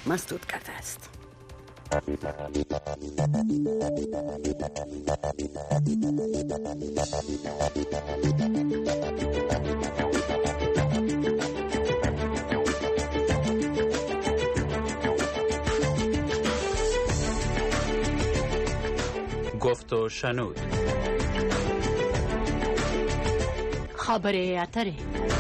مسدود کرده است. گفت و شنود. خبر اتره.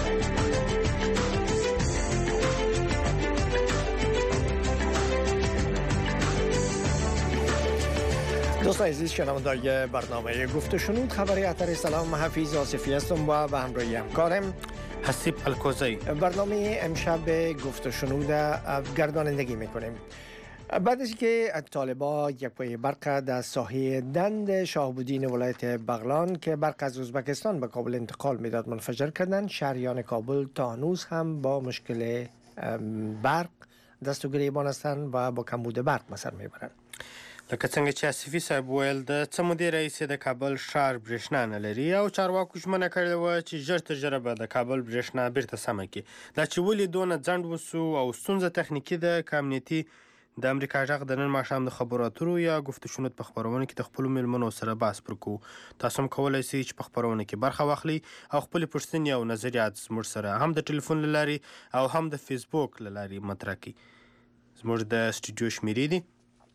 دوستان عزیز، شنوندگان برنامه گفت و شنود خبر اتر. سلام، حفیظ آصفی هستم و به همراهی همکارم حسیب الکوزی. برنامه امشب گفت و شنود گردانندگی میکنیم. بعد از اینکه طالبا یک پای برق در ساحه دند شاهبودین ولایت بغلان که برق از ازبکستان به کابل انتقال میداد منفجر کردند، شهریان کابل تا هنوز هم با مشکل برق دست و گریبان هستند و با کمبود برق مسر میبرند. لکه څنګه چې اسفي صاحب ویل د څه مودې رئیس د کابل ښار برېښنا نه لري او چارواکو ژمنه کړې وه چې ژر تر ژره به د کابل برېښنا بیرته سمه کړي. دا چې ولې دونه ځنډ وسو او ستونزه تخنیکي ده که امنیتي، د امریکا غږ د نن ماښام د خبرو اترو یا گفت و شنود په خپرونه کې د خپلو مېلمنو سره بحث پر کوو. تاسو هم کولی شئ چې په خپرونه کې برخه واخلئ او خپلې پوښتنې او نظریات زموږ سره هم د ټلیفون له لارې او هم د فیسبوک له لارې مطرح کړئ. زموږ د سټوډیو شمیرې دي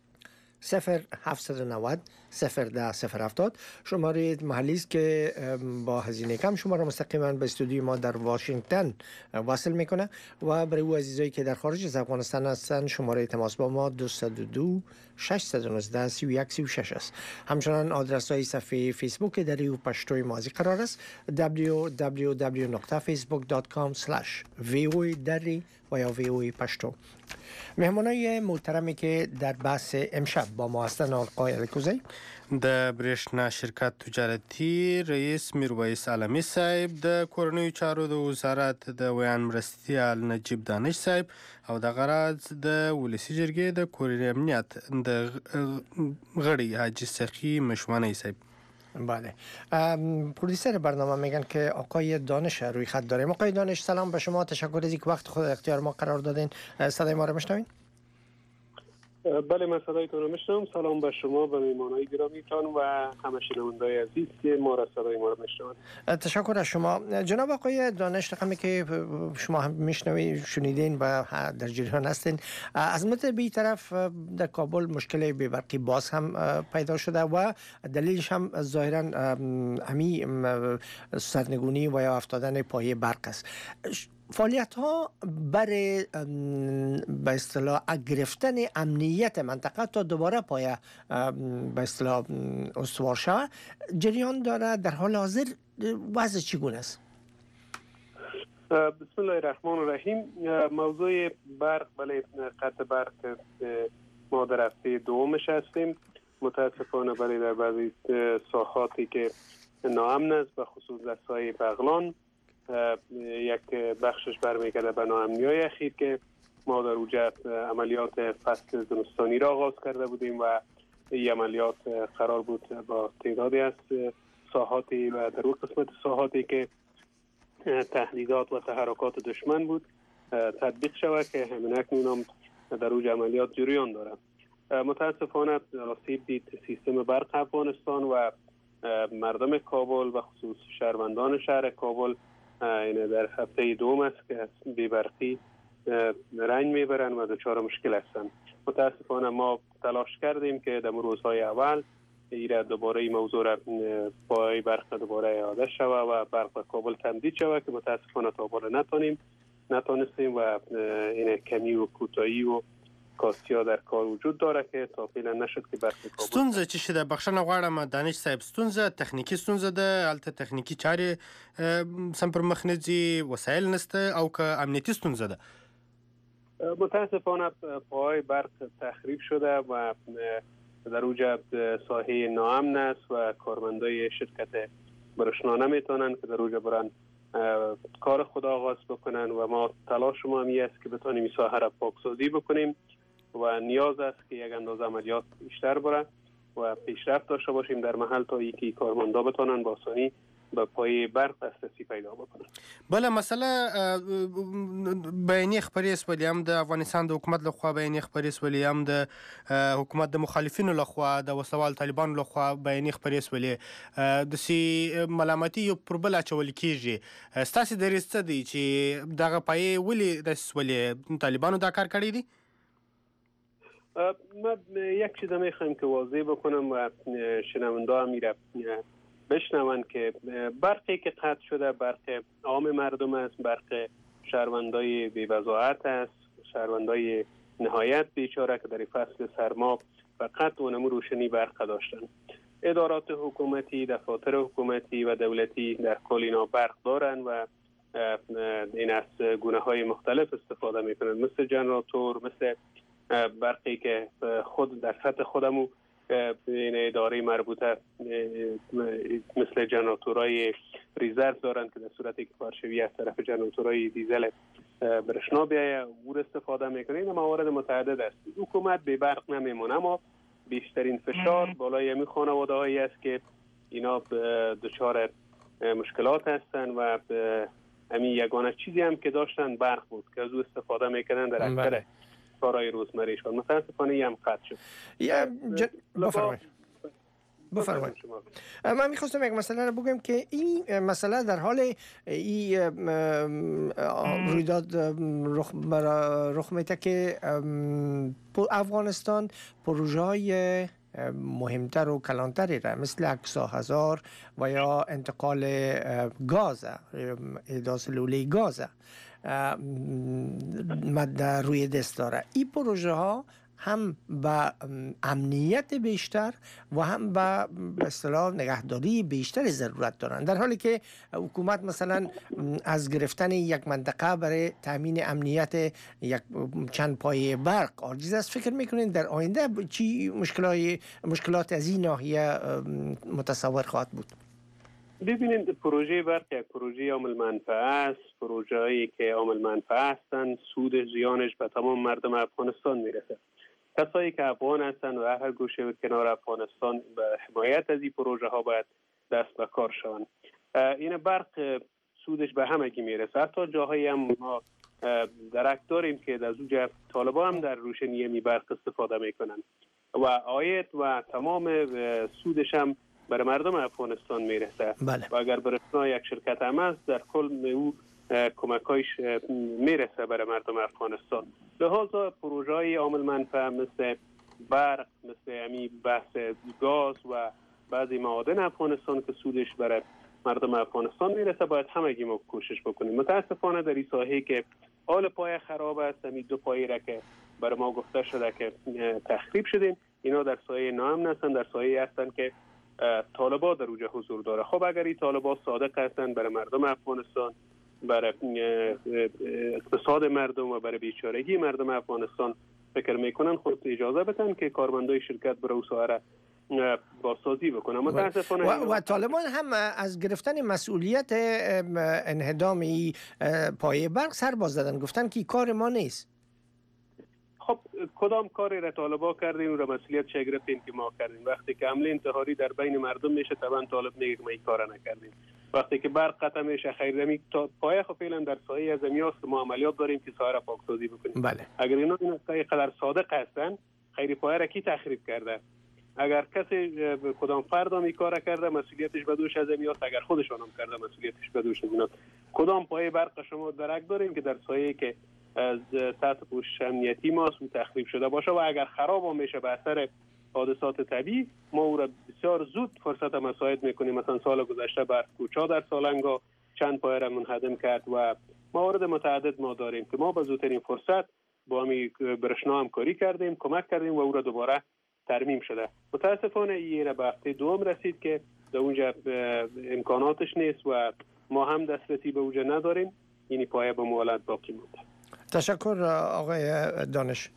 0790 010 070. شماره محلی است که با هزینه کم شما را مستقیما به استودیوی ما در واشنگتن واصل میکنه و برای او عزیزایی که در خارج از افغانستان هستند شماره تماس با ما 202 619 3136 است. همچنان آدرس های صفحه فیسبوک دری و پشتوی مازی قرار است www.facebook.com/voa دری و یا VOA پشتو. مهمانای محترمی که در بحث امشب با ما هستند آقای الکوزی، د برېښنا شرکت تجارتي رئیس میرویس عالمي صاحب، د کورنیو چارو د وزارت د ویان مرستیال نجیب دانش صاحب او د غراز د ولسی جرګې د کورنی امنیت د غړي حاجی سخی مشوانی صاحب. بله، پرودیسر برنامه میگن که آقای دانش روی خط داریم. آقای دانش سلام به شما، تشکر از اینکه وقت خود اختیار ما قرار دادین. صدای ما رو میشنوین؟ بله، من صدایتون رو میشنوم. سلام به شما، به مهمانای گرامیتان و همه شنونده‌های عزیز که صدای ما رو میشنوند. تشکر از شما جناب آقای دانش. رقمی که شما هم میشنوید شنیدین و در جریان هستین، از مدت بی طرف در کابل مشکل بی‌برقی باز هم پیدا شده و دلیلش هم ظاهرا همی سرنگونی و یا افتادن پایه برق است. فعالیت ها برای به اصطلاح گرفتن امنیت منطقه تا دوباره پایه به اصطلاح استوار شود جریان داره. در حال حاضر وضع چگونه است؟ بسم الله الرحمن الرحیم. موضوع برق، بله، قطع برق ما در هفته دومش هستیم. متاسفانه بله در بعضی ساحاتی که ناامن است، به خصوص در ساحه بغلان یک بخشش برمیگرده به ناامنی‌های اخیر که ما در اوجه عملیات فصل زمستانی را آغاز کرده بودیم و این عملیات قرار بود با تعدادی از ساحاتی و در اون قسمت ساحاتی که تهدیدات و تحرکات دشمن بود تطبیق شود که همین اکنون هم در اوج عملیات جریان داره. متاسفانه آسیب دید سیستم برق افغانستان و مردم کابل و خصوص شهروندان شهر کابل این در هفته دوم است که از بی‌برقی رنج میبرن و دچار مشکل هستند. متاسفانه ما تلاش کردیم که در روزهای اول ایره دوباره این موضوع را با برق دوباره اعاده شود و برق به کابل تمدید شود که متاسفانه تا بالا نتونستیم و این کمی و کوتاهی و کاسیا در کار وجود داره که تا فعلا نشد که برق کابل. ستونزه چی شده؟ بخښنه غواړم دانش صاحب، ستونزه تخنیکی ستونزه ده، البته تخنیکی چارې سم پر مخ نه ځي، وسایل نشته او که امنیتي ستونزه ده؟ متاسفانه پای برق تخریب شده و در اوج ساحه ناامن است و کارمندای شرکت برشنا نمیتونن که در اوج برن کار خود آغاز بکنن و ما تلاش ما همی است که بتونیم این ساحه را پاکسازی بکنیم و نیاز است که یک اندازه عملیات بیشتر بره و پیشرفت داشته باشیم در محل تا اینکه کارمندا بتونن با آسانی به پای برق دسترسی پیدا بکنن. بله مسئله بیانیه خبري سولې هم د افغانستان د حکومت لخوا بیانیه خبري سولې هم د حکومت د مخالفینو لخوا د وسوال طالبانو لخوا بیانیه خبري سولې د سي ملامتي یو پر بل اچول کیږي. ستاسو دریځ څه دی چې دغه پای ولې د سولې طالبانو دا کار کړی دی؟ من یک چیز میخوایم که واضح بکنم و شنونده هم میره بشنون که برقی که قطع شده برق عام مردم است، برق شهروندای بی‌وضاحت است، شهروندای نهایت بیچاره که در فصل سرما فقط و نمو روشنی برق داشتن. ادارات حکومتی، دفاتر حکومتی و دولتی در کل اینا برق دارن و این از گونه های مختلف استفاده میکنن، مثل جنراتور، مثل برقی که خود در سطح خودمو این اداره مربوطه مثل جنراتورهای ریزرو دارن که در صورتی که کارشوی از طرف جنراتورهای دیزل برشنا بیایه او استفاده میکنه. این موارد متعدد است. حکومت به برق نمیمونه، اما بیشترین فشار بالای همین خانواده هایی است که اینا دچار مشکلات هستن و همین یگانه چیزی هم که داشتن برق بود که از او استفاده میکنن در اکثر کارهای روزمرهشان. متاسفانه هم قطع شد. بفرمایید. من میخواستم یک مسئله رو بگم که این مسئله در حال رویداد رخ میده که افغانستان پروژه های مهمتر و کلانتری را مثل اکساهزار و یا انتقال گاز، احداث لوله گاز مد روی دست داره. این پروژه ها هم به امنیت بیشتر و هم به اصطلاح نگهداری بیشتر ضرورت دارند، در حالی که حکومت مثلا از گرفتن یک منطقه برای تامین امنیت یک چند پایه برق عاجز است. فکر میکنین در آینده چی مشکلات از این ناحیه متصور خواهد بود؟ ببینید، پروژه برق یک پروژه عامل منفعه است. پروژه‌ای که عامل منفعه هستند سود زیانش به تمام مردم افغانستان میرسه. کسایی که افغان هستند و هر گوشه و کنار افغانستان به حمایت از این پروژه ها باید دست به کار شوند. این برق سودش به همگی میرسه. حتی جاهایی هم ما درک داریم که در زوج طالبان هم در روشنی می برق استفاده میکنن و عاید و تمام سودش هم برای مردم افغانستان میرسه. بله. و اگر برای یک شرکت هم است در کل او کمکایش میرسه برای مردم افغانستان. لحاظا پروژه های عامل منفعه مثل برق، مثل امی بحث گاز و بعضی معادن افغانستان که سودش برای مردم افغانستان میرسه باید همگی ما کوشش بکنیم. متاسفانه در این ساحه که حال پایه خراب است، امی دو پایه را که برای ما گفته شده که تخریب شدیم، اینا در سایه ناامن هستند، در سایه هستند که طالبان در اوجه حضور داره. خب اگر این طالبان صادق هستند برای مردم افغانستان، برای اقتصاد مردم و برای بیچارگی مردم افغانستان فکر میکنن، خود اجازه بدن که کارمندای شرکت برای سایر بازسازی بکنن. متاسفانه و طالبان هم از گرفتن مسئولیت انهدام پایه برق سر باز دادن، گفتن که کار ما نیست. خب کدام کاری را طالبان کردیم و را مسئولیت چه گرفتیم که ما کردیم؟ وقتی که حمله انتحاری در بین مردم میشه طبعا طالب میگه که ما این کار نکردیم. وقتی که برق قطع میشه خیر پایه خب فعلا در سایه از امیاست ما عملیات داریم که سایر پاکسازی بکنیم. بله. اگر اینا قدر صادق هستن خیر پایه را کی تخریب کرده؟ اگر کسی کدام فرد هم این کار کرده مسئولیتش به دوش از امیاست، اگر خودشان هم کرده مسئولیتش به دوش از اینا. کدام پایه برق شما درک داریم که در سایه که از سطح پوشش امنیتی ماست و تخریب شده باشه و اگر خراب هم میشه به اثر حادثات طبیعی ما او را بسیار زود فرصت مساعد میکنیم. مثلا سال گذشته برق کوچا در سالنگا چند پایه را منهدم کرد و موارد متعدد ما داریم که ما به زودترین فرصت با همی برشنا همکاری کردیم، کمک کردیم و او را دوباره ترمیم شده. متاسفانه این به هفته دوم رسید که در اونجا امکاناتش نیست و ما هم دسترسی به اونجا نداریم. این پایه به مولد باقی مونده. تشکر آقای دانش.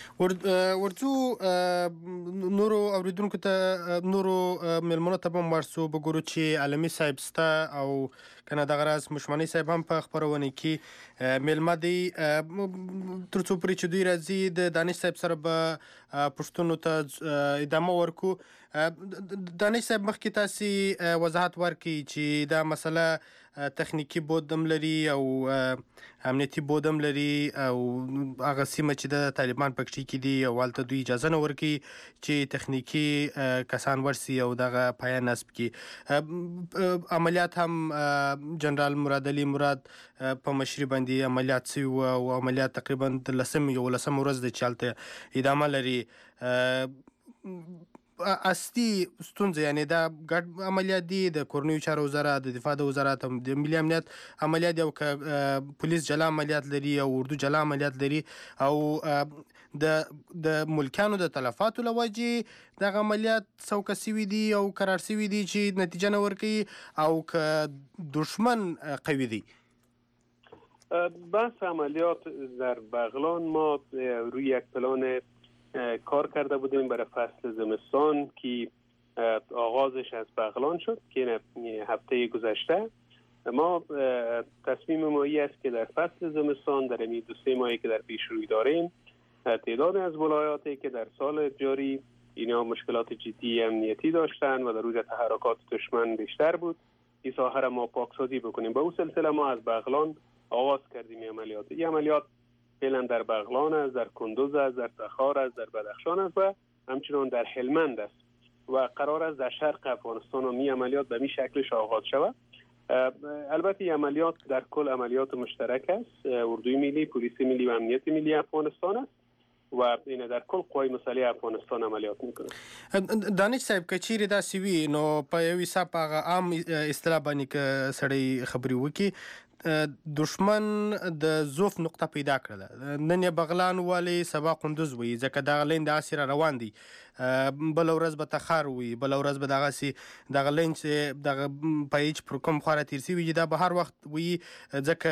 ورځو نورو اوریدونکو ته نورو ملمنو ته هم ورسو بګورو چې عالمي صاحب ستا او کنه دغه راز مشمنی صاحب هم په خبرونه کې ملمه دی تر څو پرې چې دوی راځي د دانش صاحب سره به پښتون ته ادامه ورکو. دانش صاحب مخکې تاسې وضاحت ورکړي چې دا مسله تخنیکی بود هم لري او امنیتي بود هم لري او هغه سیمه چې د طالبان پکې کې دي او هلته دوی اجازه نه ورکوي چې تخنیکی کسان ورسي او دغه پایه نصب کړي. عملیات هم جنرال مراد علي مراد په مشري باندې عملیات شوي وو او عملیات تقریبا د 11 ورځ د چې هلته ادامه لري. اصلي ستونزه یعنی دا ګډ عملیات دي د کورنیو چارو وزارت د دفاع د وزارت هم د ملي امنیت عملیات او پولیس جلا عملیات لري او اردو جلا عملیات لري او د ملکانو د تلفاتو لوجې دغه عملیات څوکه سوي دي او قرار سوي دي چې نتیجه نه ورکوي او که دشمن قوي دي. بحث عملیات در بغلان ما روی یک پلان کار کرده بودیم برای فصل زمستان که آغازش از بغلان شد که هفته گذشته. ما تصمیم ما است که در فصل زمستان در این 2-3 ماهی که در پیش روی داریم تعداد از ولایاتی که در سال جاری اینا مشکلات جدی امنیتی داشتن و در روز تحرکات دشمن بیشتر بود این ساحه را ما پاکسازی بکنیم. به اون سلسله ما از بغلان آغاز کردیم این عملیات فعلا در بغلان است، در کندوز است، در تخار است، در بدخشان است و همچنان در هلمند است و قرار است در شرق افغانستان هم این عملیات به این شکلش آغاز شود. البته این عملیات در کل عملیات مشترک است، اردوی ملی، پلیس ملی و امنیت ملی افغانستان است و این در کل قوای مسلح افغانستان عملیات میکنه. دانش صاحب که چیرې داسې وي نو په یو حساب هغه عام اصطلاح باندې که سړی خبرې وکړي دشمن د ضعف نقطه پیدا کړله. نن یې بغلان والی سبا قندوز وي ځکه دغه لین داسې را روان دی. بله ورځ به تخار وي، بله ورځ به دغسې دغه لین چې دغه پیج پر کوم خوا را تېر سوي دا به هر وخت وي ځکه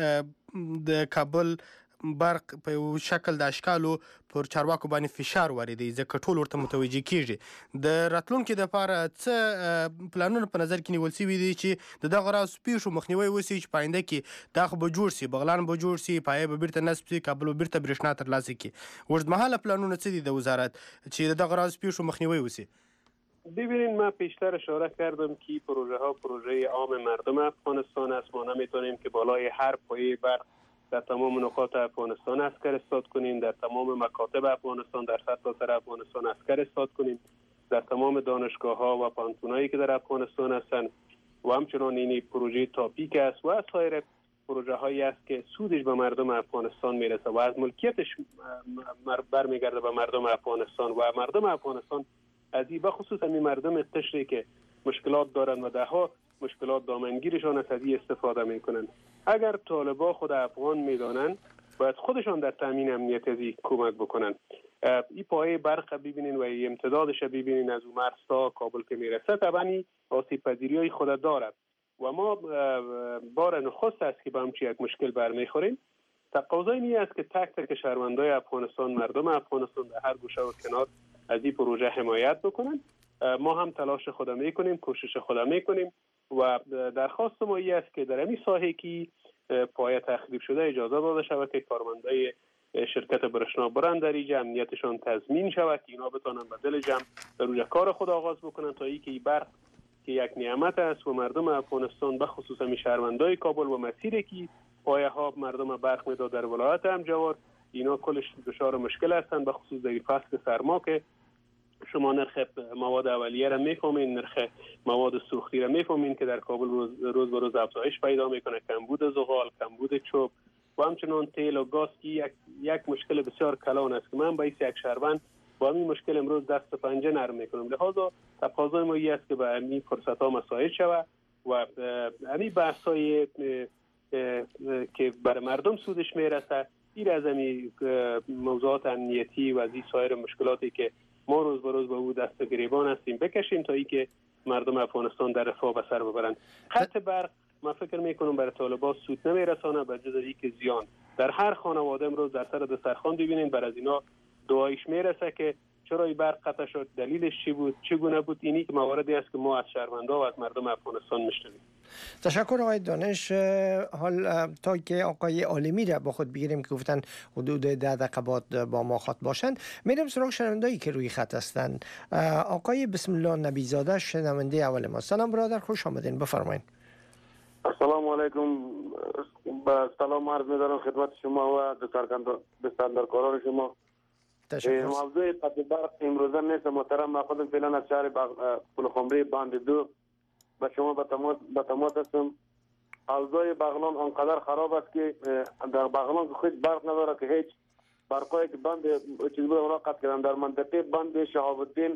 د کابل برق په یو شکل د اشکالو پر چارواکو باندې فشار واردوي ځکه ټول ورته متوجه کیږي. د راتلونکي دپاره څه پلانونه په نظر کې نیول سوي دي چې د دغه راز پیښو مخنیوی وسي چې په آینده کې دا خو به جوړ سي، بغلان به جوړ سي، پایه به بیرته نصب سي، کابل به بیرته برېښنا ترلاسه کړي. اوږدمهاله پلانونه څه دي د وزارت چې د دغه راز پیښو مخنیوی وسي؟ ببینید من پیشتر اشاره کردم که پروژه ها پروژه عام مردم افغانستان است. ما نمیتونیم که بالای هر پایه برق در تمام نقاط افغانستان عسکر استاد کنیم، در تمام مکاتب افغانستان در سرتاسر افغانستان عسکر استاد کنیم، در تمام دانشگاه ها و پانتونایی که در افغانستان هستند و همچنان این پروژه تاپیک است و سایر پروژه هایی است که سودش به مردم افغانستان میرسه و از ملکیتش برمیگرده به مردم افغانستان و مردم افغانستان از این بخصوص همین مردم قشری که مشکلات دارند و ده ها مشکلات دامنگیرشان از این استفاده میکنند. اگر طالبان خود افغان میدانند باید خودشان در تامین امنیت از این کمک بکنند. این پایه برق ببینین و این امتدادش ببینین از اون مرز تا کابل که میرسه طبعا آسیب پذیری های خود دارد و ما بار نخست است که با همچین یک مشکل برمیخوریم. تقاضای این است که تک تک شهروندای افغانستان، مردم افغانستان در هر گوشه و کنار از این پروژه حمایت بکنند. ما هم تلاش خود میکنیم، کوشش خود میکنیم و درخواست ما است که در این ساحه که پایه تخریب شده اجازه داده شود که کارمندای شرکت برشنا برند در اینجا امنیتشان تضمین شود که اینا بتونن به دل جمع در روی کار خود آغاز بکنن تا اینکه این برق که یک نعمت است و مردم افغانستان به خصوص می شهروندای کابل و مسیری که پایه ها مردم برق میداد در ولایت همجوار اینا کلش دچار مشکل هستند، به خصوص در فصل سرما که شما نرخ مواد اولیه را میفهمین، نرخ مواد سوختی را میفهمین که در کابل روز به روز افزایش پیدا میکنه، کمبود زغال، کمبود چوب و همچنان تیل و گاز که یک مشکل بسیار کلان است که من باعث یک شهروند با این مشکل امروز دست و پنجه نرم میکنم. لحاظا تقاضای ما است که به این فرصت ها مساعد شود و همین بحثای که برای مردم سودش میرسه این از همین موضوعات امنیتی و از این سایر مشکلاتی که ما روز به روز به او دست گریبان هستیم بکشیم تا اینکه مردم افغانستان در رفاه به سر ببرند. خط برق من فکر میکنم برای طالبان سود نمیرسانه، به جز اینکه زیان در هر خانواده امروز در سر دسترخوان ببینید بر از اینا دعایش میرسه که چرا این برق قطع شد، دلیلش چی بود، چگونه بود؟ اینی که مواردی است که ما از شهروندان و از مردم افغانستان میشنویم. تشکر آقای دانش. حال تا که آقای عالمی را با خود بگیریم که گفتن حدود 10 دقیقه بعد با ما خط باشند، میرم سراغ شنونده‌ای که روی خط هستند. آقای بسم الله نبیزاده شنونده اول ما. سلام برادر، خوش آمدین، بفرمایید. السلام علیکم. با سلام عرض می‌دارم خدمت شما و دستاندرکاران شما. تشکر. موضوع قطع برق امروزه نیست محترم. من خودم فعلا از شهر پلخمری باند 2 با شما به تماس هستم. اوضاع بغلان آنقدر خراب است که در بغلان خود برق نداره که هیچ برقایی که بند چیز بود اونا قطع کردن. در منطقه بند شهاب الدین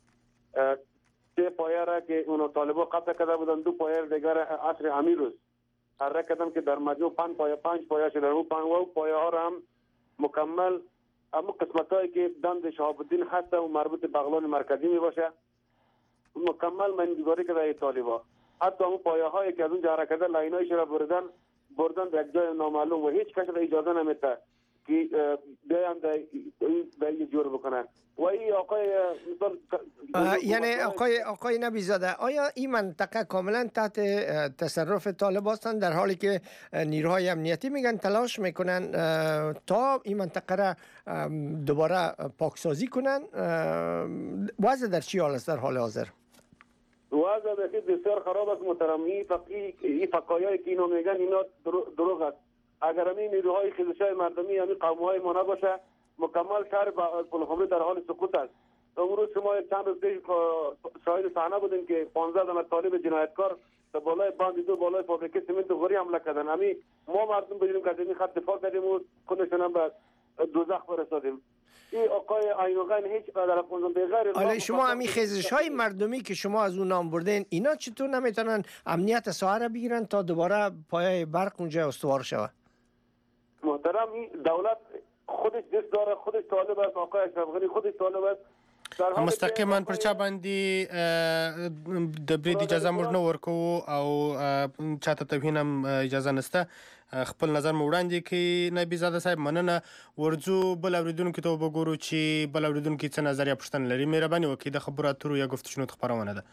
3 پایه را که اونو طالبا قطع کرده بودن، 2 پایه دیگر عصر امیروز حرکت کردن که در مجموع 5 پایه شده. اون 5 پایه ها را هم مکمل اما قسمت هایی که بند شهاب الدین هست و مربوط به بغلان مرکزی می باشه مکمل مندگاری کرده ای طالبا. حتی اون پایه هایی که از اونجا حرکت لاین هایش را بردن به یک جای نامعلوم و هیچ کس را اجازه نمیده که بیان در این جور بکنن. و این آقای یعنی آقای نبیزاده، آیا این منطقه کاملا تحت تصرف طالب هستند در حالی که نیروهای امنیتی میگن تلاش میکنن تا این منطقه را دوباره پاکسازی کنن؟ وضع در چی حال است در حال حاضر؟ وضع بسیار خراب است محترم. این فقایایی که اینو میگن اینا دروغ است. اگر همین نیروهای خیزش‌های مردمی همین قوم‌های ما نباشه مکمل شهر پلخمری در حال سقوط است. امروز شما چند روز پیش شاهد صحنه بودیم که 15 نفر طالب جنایتکار در بالای باند 2 بالای فابریکه سمنت غوری حمله کردن. همین ما مردم بدونیم که از این خط دفاع کردیم و خودشون هم به دوزخ فرستادیم. این آقای عینوغن هیچ در افغانستان بغیر حالا شما همین خیزش‌های مردمی که شما از اون نام بردین اینا چطور نمیتونن امنیت ساحه را بگیرن تا دوباره پایه برق اونجا استوار شود؟ محترم دولت خودش دست داره، خودش طالب است. آقای اشرف غنی خودش طالب است. مستقیما پر چا باندې د برید اجازه موږ نه ورکوو او چاته توهین هم اجازه نشته. خپل نظر مو وړاندې کړي. نبیزاده صاحب مننه. ورځو بل اورېدونکو ته وګورو چې بل اورېدونکي څه نظر یا پوښتنه لري. مهرباني وکړئ د خبرو اترو یا گفتشنود خپرونه ده.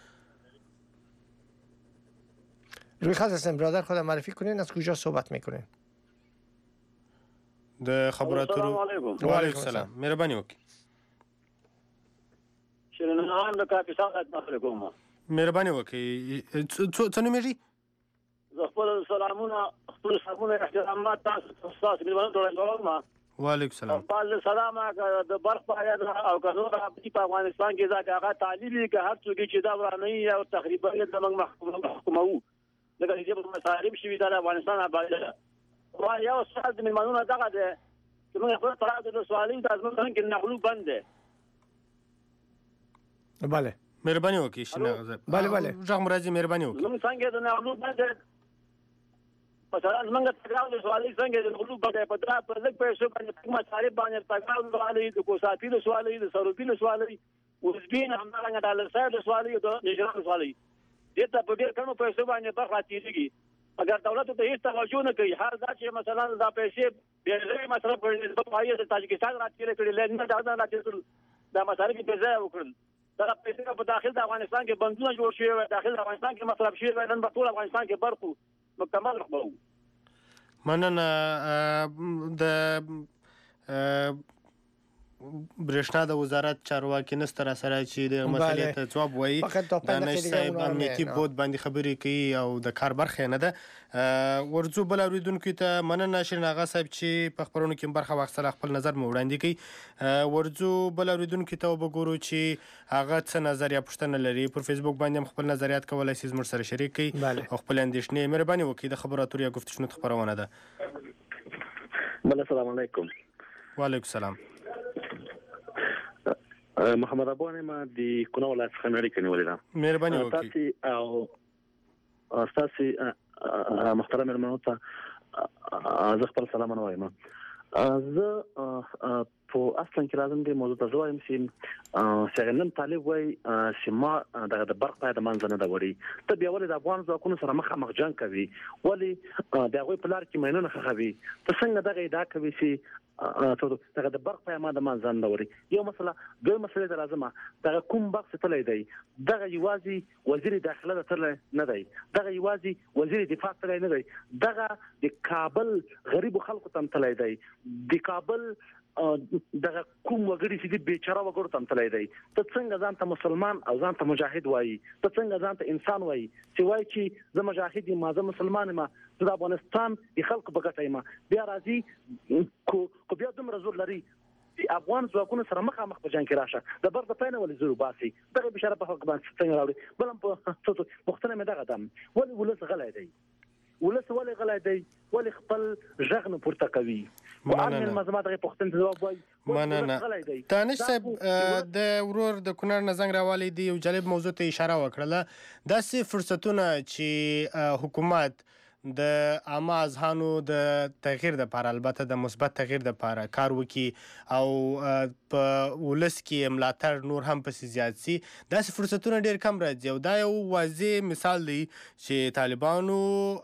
روی خط هستم برادر، خود معرفی کنین، از کجا صحبت میکنین؟ د خبرو اترو. و علیکم السلام. مهرباني وکړئ. شیرینان د کاپیسان خدمت کوم. مهرباني وکړئ. څه نومېږي؟ زه خپل سلامونه احترامات تاسو ملمنو ته کوم. وعلیکم السلام. بل سلام د برق پایه او کنو په افغانستان کې ځکه هغه تعلیمي که هر څوک چې دا ورانه او تقریبا د محکومو دغه چې په مصارف شوي د افغانستان آباد و یو ساعت ملمنو دغه ده چې موږ خپل طرف د سوالي د ازمن کې نقلو بند ده. بله مهرباني وکړئ. شنه بله ژغ مرادي مهرباني وکړئ. موږ څنګه د نقلو بند مثلا موږ تکرار د سوالي څنګه د نقلو بند په درا پر لږ پیسو باندې مصارف باندې تکرار سوالي د کوساپي د سوالي د سروپي د سوالي وزبین همدارنګه د لسای د سوالي د نجران سوالي دته په ډیر کمو پیسو باندې برخه تیریږي. اگر دولت ته هیڅ توجه نه کوي هر ځای چې مثلا دا پیسې به مصرف کړي په پایې د تاجکستان راځي کړي لنه دا راځي دا مصارف په ځای وکړل. دا پیسې په داخل د افغانستان کې بندونه جوړ شوي او داخل د افغانستان کې مصرف شوي نن په ټول افغانستان کې برق مکمل خبرو. مننه. د برېښنا د وزارت چارواکي نسته را سره چې د مسلې ته ځواب وایي. دانش صاحب امنیتي بود باندې خبرې کوي او د کار برخه نه ده. ورځو بل اورېدونکو ته مننه. شیرین اغا صاحب چې په خبرونو کې برخه واخیستله خپل نظر مو وړاندې کوي. ورځو بل اورېدونکو ته وګورو چې هغه څه نظر یا پوښتنه لري. پر فیسبوک باندې هم خپل نظریات کولی شي زموږ سره شریک کړي او خپل اندېښنې. مهرباني وکړئ. د خبرو اترو یا گفتشنود خپرونه ده. السلام علیکم. وعلیکم السلام. محمد ابوانه ما د کونړ ولایت څخه اړیکه نیولې ده. مهرباني وکړئ. تاسو محترم ملمنو ته زه خپل سلامونه وایم. زه په اصلا کې راځم د موضوع ته زه وایم چې څنګه طالب وایي چې ما د برق پایه د منځ نه ده وړي. ته بیا ولې د افغان ځواکونو سره مخامخ جنګ کوي؟ ولې د هغوی په لار کې ماینونه ښخوي؟ ته څنګه دغه ادعا کوي چې دغه د برق پیمانه د منځن لوري یو مسله دوی مسله د لازمه دغه کوم بخش تللی دی دغه یوازې وزیر داخله تل نه دی دغه یوازې وزیر دفاع تل نه دی دغه د کابل غریب خلکو تم تللی دی د کابل دغه کوم وګړي چې د بیچاره وګړو تم تللی دی ته څنګه ځان ته مسلمان او ځان ته مجاهد وایي ته څنګه ځان ته انسان وایي چې وایي چې زه مجاهد یم زه مسلمان یم زه د افغانستان د خلکو په ګټه یم بیا راځي کو بیا دومره زور لري افغان ځواکونو سره مخامخ په جنګ کې راشه د برد پاینه ولې زور باسي دغه بشاره په حق باندې څنګه راوړي بل په مختنه مې دغه دم ولې ولس غلی دی ولس ولې غلی دی ولې خپل ژغ نه پورته کوي مننه دانش صاحب د ورور د کونړ نه زنګ راوالی دی یو جالب موضوع ته اشاره وکړله داسې فرصتونه چې حکومت د عامه اذهانو د تغییر لپاره البته د مثبت تغییر لپاره کار وکړي او په ولس کې ملاتړ نور هم پسې زیات شي داسې فرصتونه ډېر کم راځي او دا یو واضح مثال دی چې طالبانو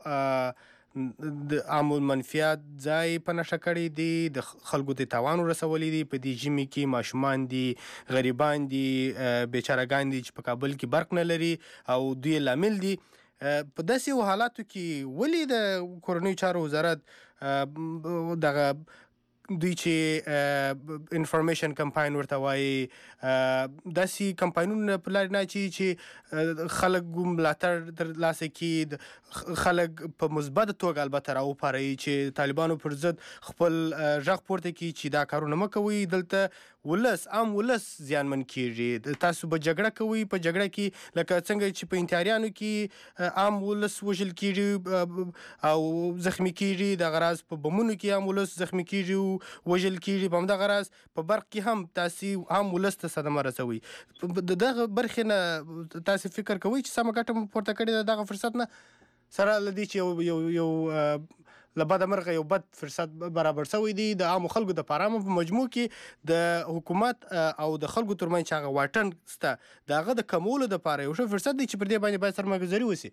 د عامل منفیات ځای په نشه کړی دی د خلکو ته تاوان ورسولی دی په دې ژمي کې ماشومان دي غریبان دي بیچارهګان دي چې په کابل کې برق نه لري او دوی لامل دي په داسې حالاتو کې ولې د کورنیو چارو وزارت دغه دوی چې انفارمیشن کمپاین ورته وایي داسې کمپاینونه په لارې نه چې خلک ملاتړ ترلاسه کړي خلک په مثبت توګه البته راوپاروي چې طالبانو پر ضد خپل غږ پورته کړي چې دا کارونه مه کوئ دلته ولس عام ولس زیانمن کیږي تاسو به جګړه کوئ په جګړه کې لکه څنګه چې په انتحاریانو کې عام ولس وژل کیږي او زخمی کیږي د غراز په بمونو کې عام ولس زخمی کیږي وژل کیږي په همدغه راز په برق کې هم تاسو عام ولس ته صدمه رسوي دغه برخې نه تاسو فکر کوئ چې سمه ګټه پورته کړې دغه فرصت نه سره لدی چې یو لبد مرغه یو بد فرصت برابر شوی دی د عام خلکو د پارامه په مجموع کې د حکومت او د خلکو ترمنځ چې هغه واټن سته دغه د کمولو لپاره یو ښه فرصت دی چې پر دې باندې باید سرمایه‌گذاری وشي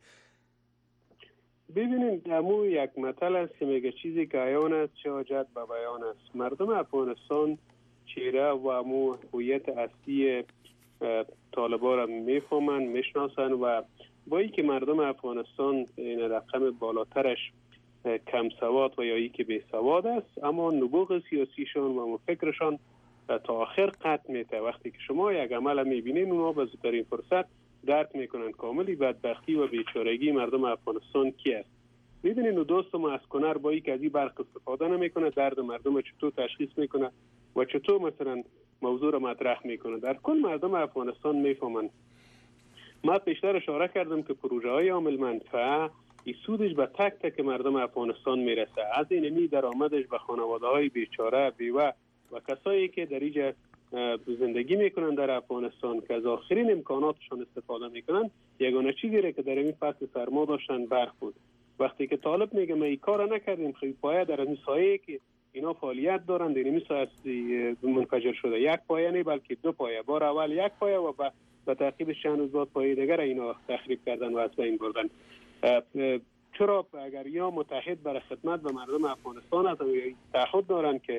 ببینید امو یک مطلب است که میگه چیزی که عیان است چه حاجت به بیان است مردم افغانستان چهره و امو هویت اصلی طالبان را میفهمند میشناسند و با اینکه مردم افغانستان این رقم بالاترش کم سواد و یا ای که بی سواد است اما نبوغ سیاسیشان و فکرشان تا آخر قطع میته وقتی که شما یک عمل میبینین اونا به زودترین فرصت درک میکنن کاملی بدبختی و بیچارگی مردم افغانستان کی است میبینین دوست ما از کنر با اینکه از این برق استفاده نمیکنه درد مردم چطور تشخیص میکنه و چطور مثلا موضوع را مطرح میکنه در کل مردم افغانستان میفهمن ما پیشتر اشاره کردم که پروژه های عامل منفعه این سودش به تک تک مردم افغانستان میرسه از اینمی درآمدش به خانواده های بیچاره بیوه و کسایی که در اینجا زندگی میکنن در افغانستان که از آخرین امکاناتشان استفاده میکنن یگانه چیزی که در این فصل سرما داشتن برق بود وقتی که طالب میگه ما این کار نکردیم خیلی پایه در این سایه که اینا فعالیت دارن در این سایه منفجر شده یک پایه نه بلکه دو پایه بار اول یک پایه و به تعقیبش چند روز بعد پایه دیگر اینا تخریب کردن و از بین بردن چرا اگر یا متحد برای خدمت به مردم افغانستان هستن یا تعهد دارن که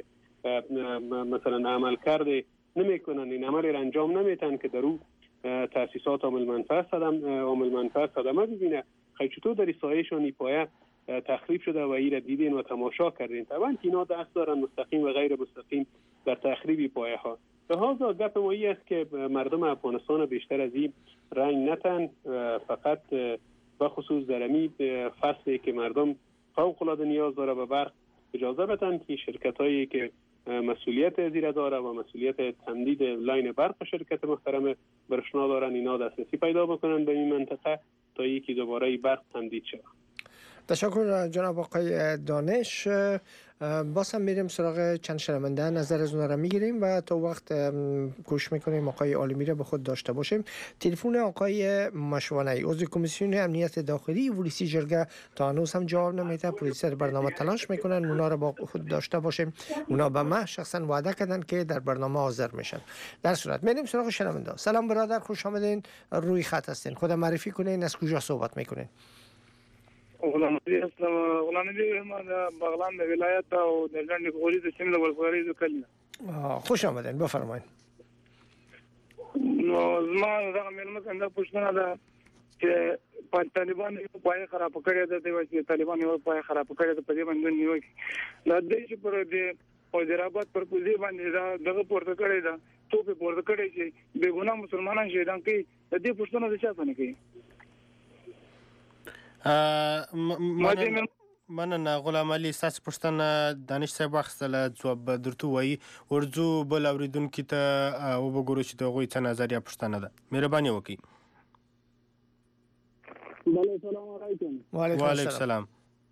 مثلا عمل کرده نمیکنن این عمل را انجام نمیتن که در او تاسیسات عامل منفعه صدمه ببینه خیلی چطور در سایه‌شان پایه تخریب شده و این را دیدین و تماشا کردین طبعا که اینا دست دارن مستقیم و غیر مستقیم در تخریب پایه ها لذا گپ ما این است که مردم افغانستان بیشتر از این رنگ نتن فقط به خصوص در این فصلی که مردم فوق العاده نیاز داره به برق اجازه بدن که شرکت هایی که مسئولیت زیر داره و مسئولیت تمدید لاین برق شرکت محترم برشنا دارن اینا دسترسی پیدا بکنن به این منطقه تا یکی دوباره برق تمدید شود. تشکر جناب آقای دانش. باز هم میریم سراغ چند شنونده نظر از اونها را میگیریم و تا وقت کوشش میکنیم آقای عالمی را به خود داشته باشیم. تلفن آقای مشوانی عضو کمیسیون امنیت داخلی ولسی جرگه تا هنوز هم جواب نمیده. پروډوسر برنامه تلاش میکنن اونا را با خود داشته باشیم. اونا به ما شخصا وعده کردن که در برنامه حاضر میشن. در صورت میریم سراغ شنونده. سلام برادر، خوش آمدین، روی خط هستین. خود معرفی کنین، از کجا صحبت میکنین؟ غلام علی هستم. غلام علی ما در بغلان د ولایت او د لنډ غوري د سیمې د ولسوالۍ د کلی. خوش آمدین، بفرمایید. نو زما دغه مېلمه څنګه پوښتنه ده چې طالبان یو پای خراب کړی دی چې طالبان یو پای خراب کړی دی په دې باندې نیوکه دا د چې پر دې حیدرآباد پر پوزي باندې دغه پورته کړی دا توپ پورته کړی چې بے ګناه مسلمانان شهیدان کوي د دې پوښتنه د چا څنګه کوي؟ مننه غلام علي، ستاسو پوښتنه دانش صاحب واخیستله، ځواب به درته ووایي. ورځو بل اورېدونکي ته وبګورو چې د هغوی څه نظر یا پوښتنه ده. مهرباني وکړئ. بله، السلام علیکم. وعلیکم السلام.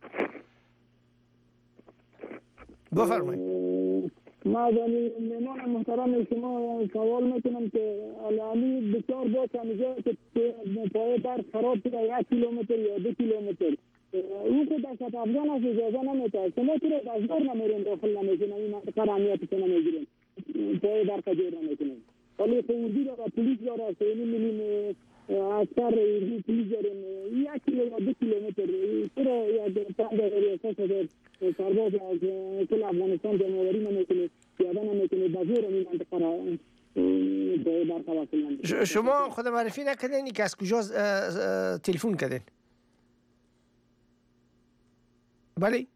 بفرمایید. ما از مهمان محترم شما سوال میکنم که علی بسیار با کمیجه که پای برق خراب شده 1 کیلومتر یا 2 کیلومتر او خود در سطح افغان است اجازه نمیده. شما چرا دستگار نمیرین داخل نمیکنین؟ این منطقه را امنیتش نمیگیرین، پای برق جور نمیکنین. ولی خودی داره، پلیس داره، 3 میلیون عسکر پلیس دارین 1 کیلو یا 2 کیلومتر چرا یک پاند ریاست سرباز از کل افغانستان جمعوری نمیکنه، پیاده نمیکنه، بازور این منطقه را پای برق وصل نمیکنه. شما خود معرفی نکردین که از کجا تلفن کردین؟ بله،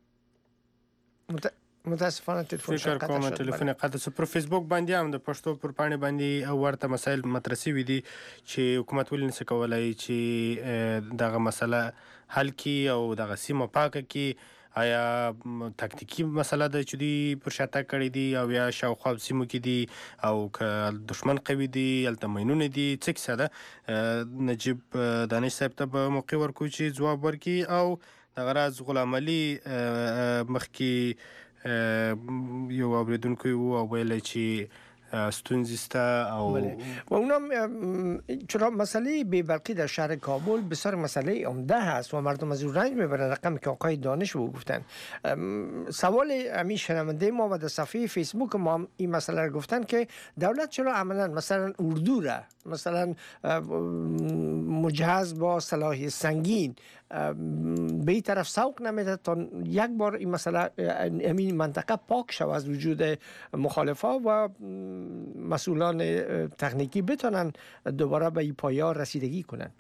متاسفانه تلفن فکر کوم تلفن قطع شو. پر فیسبوک باندې هم د پښتو پر پاڼې باندې ورته مسایل مطرح شوي دي چې حکومت ولې نشي کولای چې دغه مسله حل کړي او دغه سیمه پاکه کړي. آیا تاکتیکی مسله ده چې دوی پر شاته کړی دي او یا شاوخوا سیمو کې دي او که دشمن قوي دي هلته ماینونه دي، څه کیسه ده؟ نجیب دانش صاحب ته به موقع ورکړو چې ځواب ورکړي. او دغه راز غلام علي مخکې یو اوریدونکو او ویل چې ستونزې شته او و اونم چرا مسئله بی‌برقی در شهر کابل بسیار مسئله عمده هست و مردم از اون رنج میبرن. رقم که آقای دانش رو گفتن، سوال امی شنونده ما و در صفحه فیسبوک ما هم این مسئله رو گفتن که دولت چرا عملا مثلا اردو را مثلا مجهز با سلاح سنگین به این طرف سوق نمیده تا یک بار این مسئله این منطقه پاک شود از وجود مخالفا و مسئولان تکنیکی بتونن دوباره به این پایه رسیدگی کنن.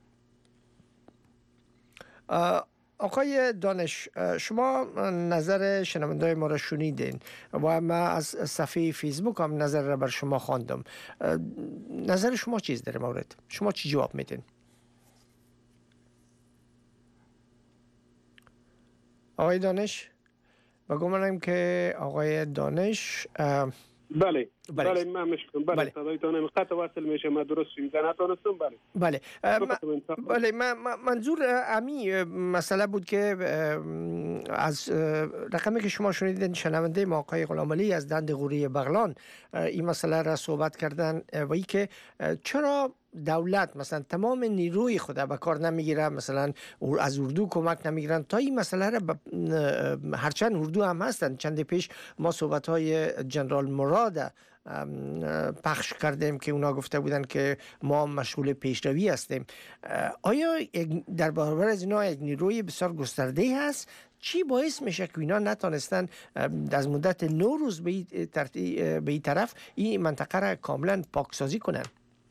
آقای دانش، شما نظر شنونده‌های ما را شنیدین و ما از صفحه فیسبوک هم نظر را بر شما خواندم. نظر شما چیز در مورد؟ شما چی جواب میدین؟ آقای دانش، بگویم که آقای دانش بله من مشکل بله صدایتان قطع وصل میشه، من درست شنیدن نتونستم. بله منظور امی مسئله بود که از رقمی که شما شنیدین شنونده ما آقای غلام علی از دند غوری بغلان این مسئله را صحبت کردن و ای که چرا دولت مثلا تمام نیروی خود به کار نمیگیره، مثلا از اردو کمک نمیگیرن تا این مسئله را هرچند اردو هم هستن. چند پیش ما صحبت های جنرال مراد پخش کردیم که اونا گفته بودن که ما مشغول پیشروی هستیم. آیا در برابر از اینا یک نیروی بسیار گسترده هست؟ چی باعث میشه که اینا نتونستن از مدت 9 روز به این طرف این منطقه را کاملا پاکسازی کنن؟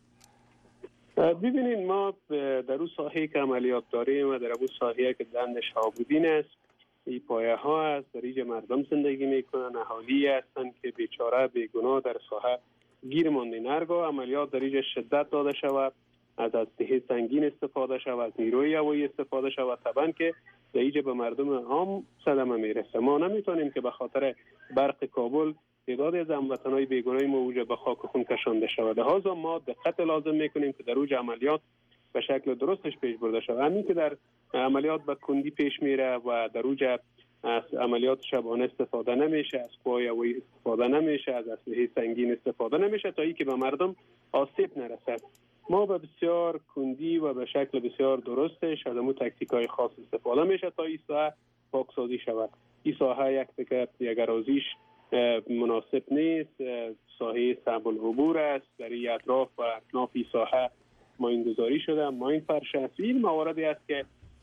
ببینید، ما در اون ساحه‌ای که عملیات داریم و در اون ساحه‌ای که دند شهاب‌الدین است، این پایه ها است، در اینجا مردم زندگی میکنن، اهالی هستند که بیچاره بیگناه در ساحه گیر ماندن. هرگاه عملیات در اینجا شدت داده شود، از اسلحه سنگین استفاده شود، از نیروی هوایی استفاده شود، طبعا که در اینجا به مردم عام صدمه میرسه. ما نمیتونیم که به خاطر برق کابل تعدادی از هموطنان بیگناه موجود به خاک خون کشانده شود. لذا ما دقت لازم میکنیم که در اوج عملیات به شکل درستش پیش برده شود. همین که در عملیات به کندی پیش میره و در اوج عملیات شبانه استفاده نمیشه، از قوای هوایی استفاده نمیشه، از اسلحه سنگین استفاده نمیشه تا اینکه به مردم آسیب نرسد. ما به بسیار کندی و به شکل بسیار درستش از همون تکتیک‌های خاص استفاده میشه تا این ساحه پاکسازی شود. این ساحه یک اراضیش مناسب نیست، ساحه صعب العبور است. در این اطراف و اطناف این ساحه ماین گذاری شده، ماین فرش است. این مواردی است که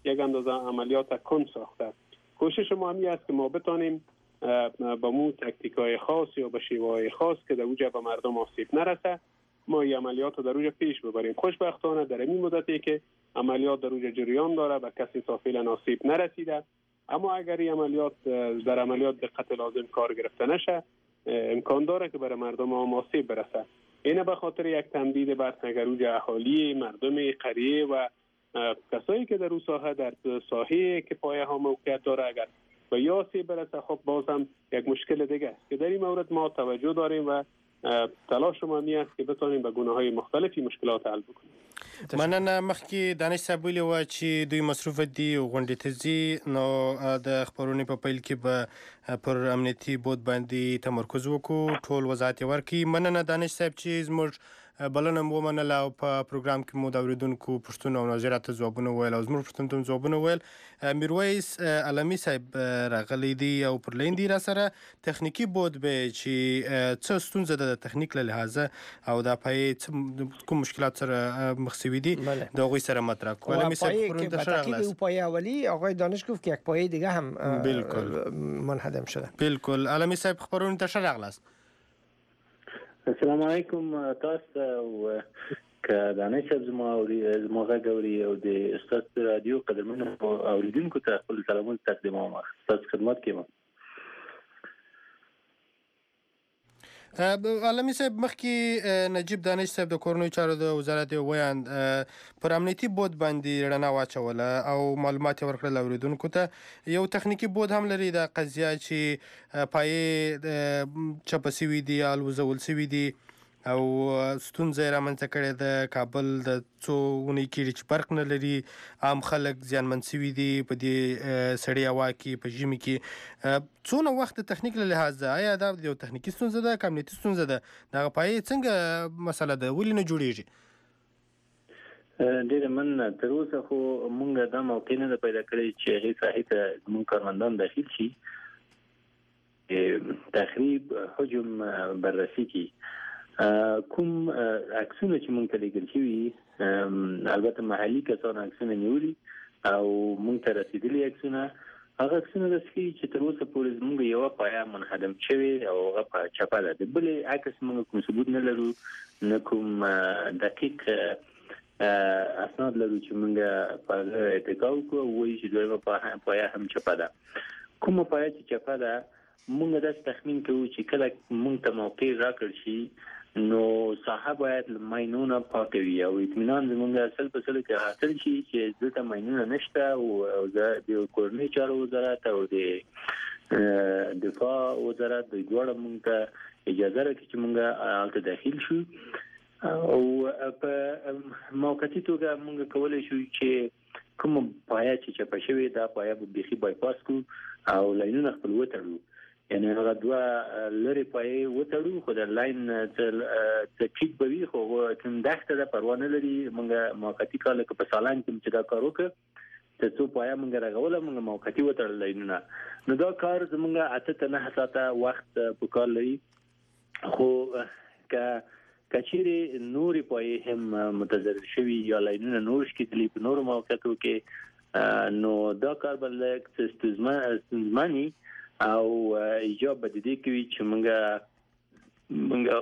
یک اندازه عملیات کند ساخته. کوشش ما همی است که ما بتانیم با مو تکتیک‌های خاص یا به شیوه‌های خاص که در اوجه به مردم آسیب نرسه ما این عملیات رو در اوجه پیش ببریم. خوشبختانه در این مدتی که عملیات در اوجه جریان داره به کسی تا فعلا آسیب نرسیده، اما اگر این در عملیات دقت لازم کار گرفته نشه امکان داره که برای مردم آسیب برسه. اینه به خاطر یک تمدید بر تگروج اهالی مردم قریه و کسایی که در اون ساحه در ساحه که پایه ها موقعیت داره اگر به یا آسیب برسه خب باز هم یک مشکل دیگه است که در این مورد ما توجه داریم و تلاش ما می است که بتونیم به گونه‌های مختلفی مشکلات حل بکنیم. مننه. مخکې دانش صاحب ویلي وه چې دوی مصروفه دي او غونډې ته ځي، نو د خپرونې په پیل کې به پر امنیتي بود باندې تمرکز وکړو، ټول وضاحت یې ورکړي. مننه دانش صاحب چې زموږ بلنه مو ومنله او په پروګرام کې مو د اورېدونکو پوښتنو او نظریاتو ځوابونه وویل او زموږ پوښتنو ته ځوابونه وویل. میرویس علمي صاحب راغلی دی او پر لین دی را سره تخنیکي بود به چې څه ستونزه ده د تخنیک له لحاظه او د پای کوم مشکلات سره مخ شوي دي د هغوی سره مطرح کړو. علمي صاحب پرون ته ښه راغلاست. پایه اولی آقای دانش گفت که یک پایه دیگه هم منهدم شده. بالکل. علمي صاحب خبرونه ته ښه راغلاست. السلام علیکم تاسو او که دانش صاحب زما غږ اوري او د استاد رادیو قدرمنو اوریدونکو ته خپل سلامونه تقدیموم. تاسو خدمت کوم. علمي صاحب مخکې نجیب دانش صاحب د کورنیو چارو د وزارت ویاند پر امنیتي بود باندې رڼا واچوله او معلومات یې ورکړل اوریدونکو ته. یو تخنیکي بود هم لري دا قضیه چې پایې چپه سوي دي یا الوزول سوي دي او ستونزه یې رامنځته کړې ده. کابل د څو اونۍ کېږي چې برق نه لري، عام خلک زیانمن سوي دي په دې سړې هوا کې په ژمي کې. څونه وخت د تخنیک له لحاظه آیا دا یو تخنیکي ستونزه ده که امنیتي ستونزه ده؟ دغه پایې څنګه مسله ده، ولې نه جوړېږي؟ ډېره مننه. تر اوسه خو موږ دا موقع نه ده پیدا کړې چې هغې ساحې ته زموږ کارمندان داخل شي، تخریب حجم بررسي کړي. کوم عکسونه چې موږ ته لیږل شوي البته محلي کسانو عکسونه نیولي او موږ ته رسېدلي عکسونه، هغه عکسونه داسې ښیي چې تر اوسه پورې زموږ یوه پایه منهدم شوې او هغه په چپه ده. د بلې عکس موږ کوم ثبوت نه لرو، نه کوم دقیق اسناد لرو چې موږ په هغه اتکا وکړو او ووایو چې دویمه پایه هم چپه ده. کومه پایه چې چپه ده موږ داسې تخمین کوو چې کله موږ ته موقع راکړل شي نو ساحه باید له ماینونو پاکه وي او اطمینان زموږ سل په سلو کې حاصل شي چې دلته ماینونه نشته او د کورنیو چارو وزارت او د دفاع وزارت دوی دواړه موږ ته اجازه راکړي چې موږ هلته داخل شو او په موقتي توګه موږ کولی شو چې کوم پایه چې چپه شوې دا پایه به بیخي بایپاس کړو او لاینونه خپل وتړو. یعنی هغه دوه لرې پایې وتړو خو د لاین څه ټیک به وي خو کوم دښته ده پروا نه لري. موږ موقتي کار لکه په سالان کې چې دا کار وکړو ته څو پایه موږ رغوله موږ موقتي وتړل لاینونه. نو دا کار زموږ 8 ته 9 ساعته وخت په کار لري. خو که کچېرې نورې پایې هم متضرر شوي یا لاینونه نور شکېدلي په نورو موقعیتو کې نو دا کار به لږ ستونزمن او ایجاب به د دې کوي چې موږ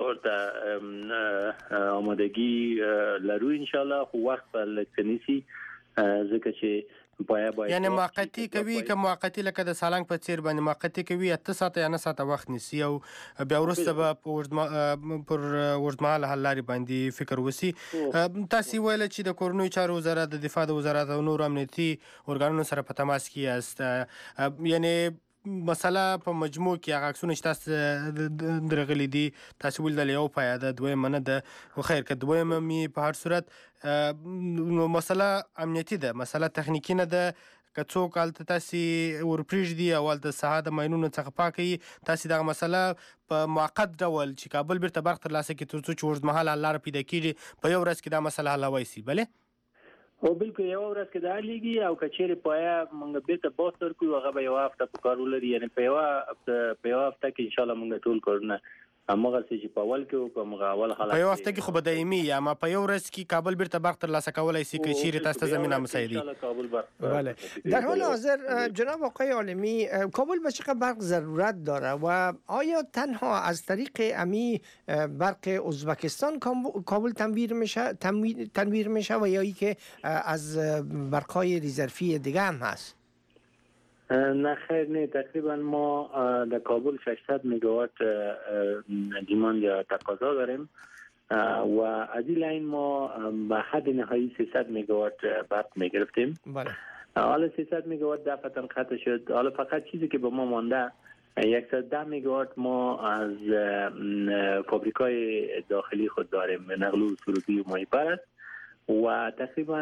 ورته آمادګي لرو انشاءالله، خو وخت به لږ څه نیسي ځکه چې پایه باید یعنی موقتي کوي که موقتي لکه د سالنګ په څیر باندې موقتي کوي 8 ساعته یا 9 ساعته وخت نیسي او بیا وروسته به پر اوږدمهاله حل لارې باندې فکر وسي. تاسې ویله چې د کورنیو چارو وزارت د دفاع د وزارت او نور امنیتي ارګانونو سره په تماس کې یاست، یعنی مسله په مجموع کې هغه عکسونه چې تاسو درغلي دي تاسو ولیدل یو پایه ده دویمه نه ده خو خیر که دویمه مې په هر صورت نو مسله امنیتي ده، مسله تخنیکي نه ده. که څوک هلته تاسې ورپرېږدي او هلته ساحه د ماینونو څخه پاکه وي تاسې دغه مسله په موقت ډول چې کابل بیرته برق ترلاسه کړي تر څو چې اوږدمهاله حل لاره پیدا کېږي په یو ورځ کې دا مسله حلوی سي. بلې او بالکل یو ورځ کې دا حلېږي او که چېرې پایه موږ بیرته باس ورکړو هغه به یوه هفته په کار ولري. یعنې په یوه هفته کې انشاءالله موږ ټول کارونه اما غسی چې په اول کې په مغاول حالت په یو هفته کې خو به دایمي یا ما په یو ورځ کې کابل بیرته برق ترلاسه کولی شي که چیرې تاسو ته زمینه مساعدی. بله. در حال حاضر جناب آقای عالمی، کابل به چقدر برق ضرورت داره و آیا تنها از طریق امی برق ازبکستان کابل تنویر میشه و یا ای که از برق‌های رزرفی دیگه هم هست؟ نه خیر، نه، تقریبا ما در کابل 600 مگاوات دیماند یا تقاضا داریم و از این لاین ما به حد نهایی 300 مگاوات برق میگرفتیم. بله. حالا 300 مگاوات دفعتا قطع شد. حالا فقط چیزی که به ما مانده 110 مگاوات ما از فابریکای داخلی خود داریم، نقل و سروبی و ماهیپر است و تقریبا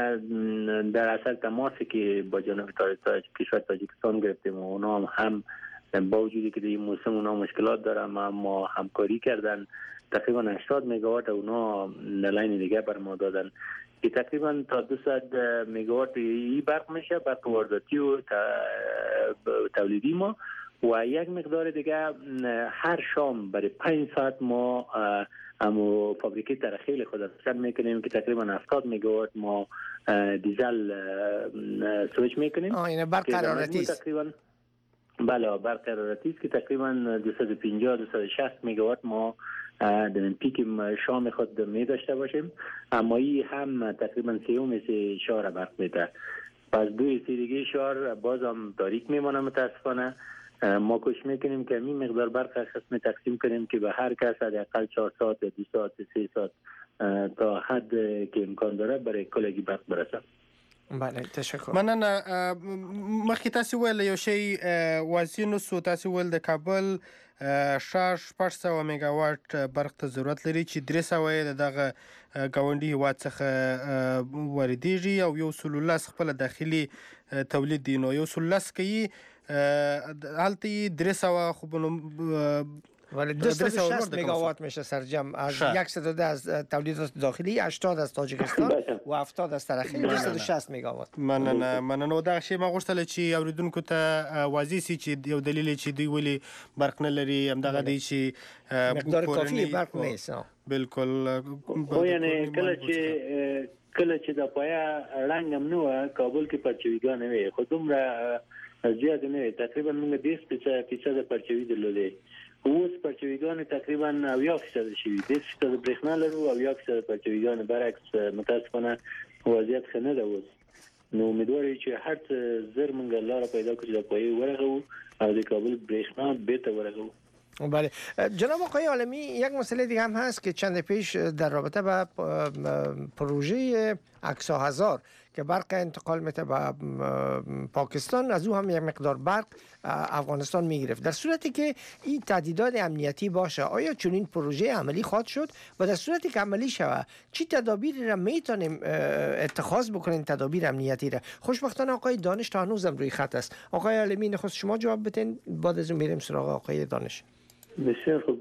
در اثر تماسی که با جنوب کشور تاجیکستان گرفتیم و اونا هم با وجودی که در این موسم اونا مشکلات دارن ما همکاری کردن، تقریبا 80 مگاوات اونا لاین دیگه بر ما دادن که تقریبا تا 200 مگاوات ای برق میشه، برق وارداتی و تولیدی ما و یک مقدار دیگه هر شام برای 5 ساعت ما اما فابریکه ترخیل خود استفاده میکنیم که تقریبا 70 مگاوات ما دیزل سویچ میکنیم. این برق حرارتی است. تقریبا بله، برق حرارتی است که تقریبا 250 260 مگاوات ما در پیک شام خود می داشته باشیم، اما این هم تقریبا 3 شهر برق میده. پس 2 دیگه شهر بازم تاریک میمونه. متاسفانه ما کوشش میکنیم که این مقدار برق قسم تقسیم کنیم که به هر کس حداقل 4 ساعت 2 ساعت 3 ساعت تا حد که امکان داره برای کلگی برق برسه. بله، تشکر. مننه. مخکې تاسو ویل یو شی واضح نو سو تاسو ویل د کابل ښار 600 میگاوات برق ته ضرورت لري چې 300 یې دغه ګاونډي هیواد څخه واردېږي او 110 خپل داخلي تولید دي. نو 110 کوي هلته 300 خو ولی 260 مگاوات میشه سرجم از 110 از تولیدات داخلی، 80 از تاجیکستان و 70 از ترخیل، 260 مگاوات. مننه. دا شی ما غوښتل چې اوریدونکو ته واضح سي چې یو دلیل چې دوی ولې برق نه لري همدغه دی چې مقدار کافی برق نیست. بالکل. خو یعنی کله چې د پایا رنګ هم نو کابل کې پرچویګان وي، خو دومره زیات نه وي، تقریبا موږ 10% پرچوي درلودې. اوس پرچویګان تقریبا 80% شوي، 10% برېښنا لرو او 80% پرچویګان. برعکس متاسفانه وضعیت ښه نه ده اوس. نو امیدوار یو چې هر څه زر موږ لاره پیدا کړو چې د پایې ورغو او د کابل برېښنا بیرته ورغو. بله. جناب آقای عالمی، یک مسئله دیگه هم هست که چند پیش در رابطه با پروژه اکسا هزار که برق انتقال میته به پاکستان، از او هم یک مقدار برق افغانستان میگرفت. در صورتی که این تهدیدات امنیتی باشه، آیا چنین پروژه عملی خواهد شد و در صورتی که عملی شود چی تدابیری را میتونیم اتخاذ بکنیم، تدابیر امنیتی را؟ خوشبختانه آقای دانش تا هنوزم روی خط است. آقای عالمی نخست شما جواب بدین، بعد از اون میریم سراغ آقای دانش. بسیار خوب.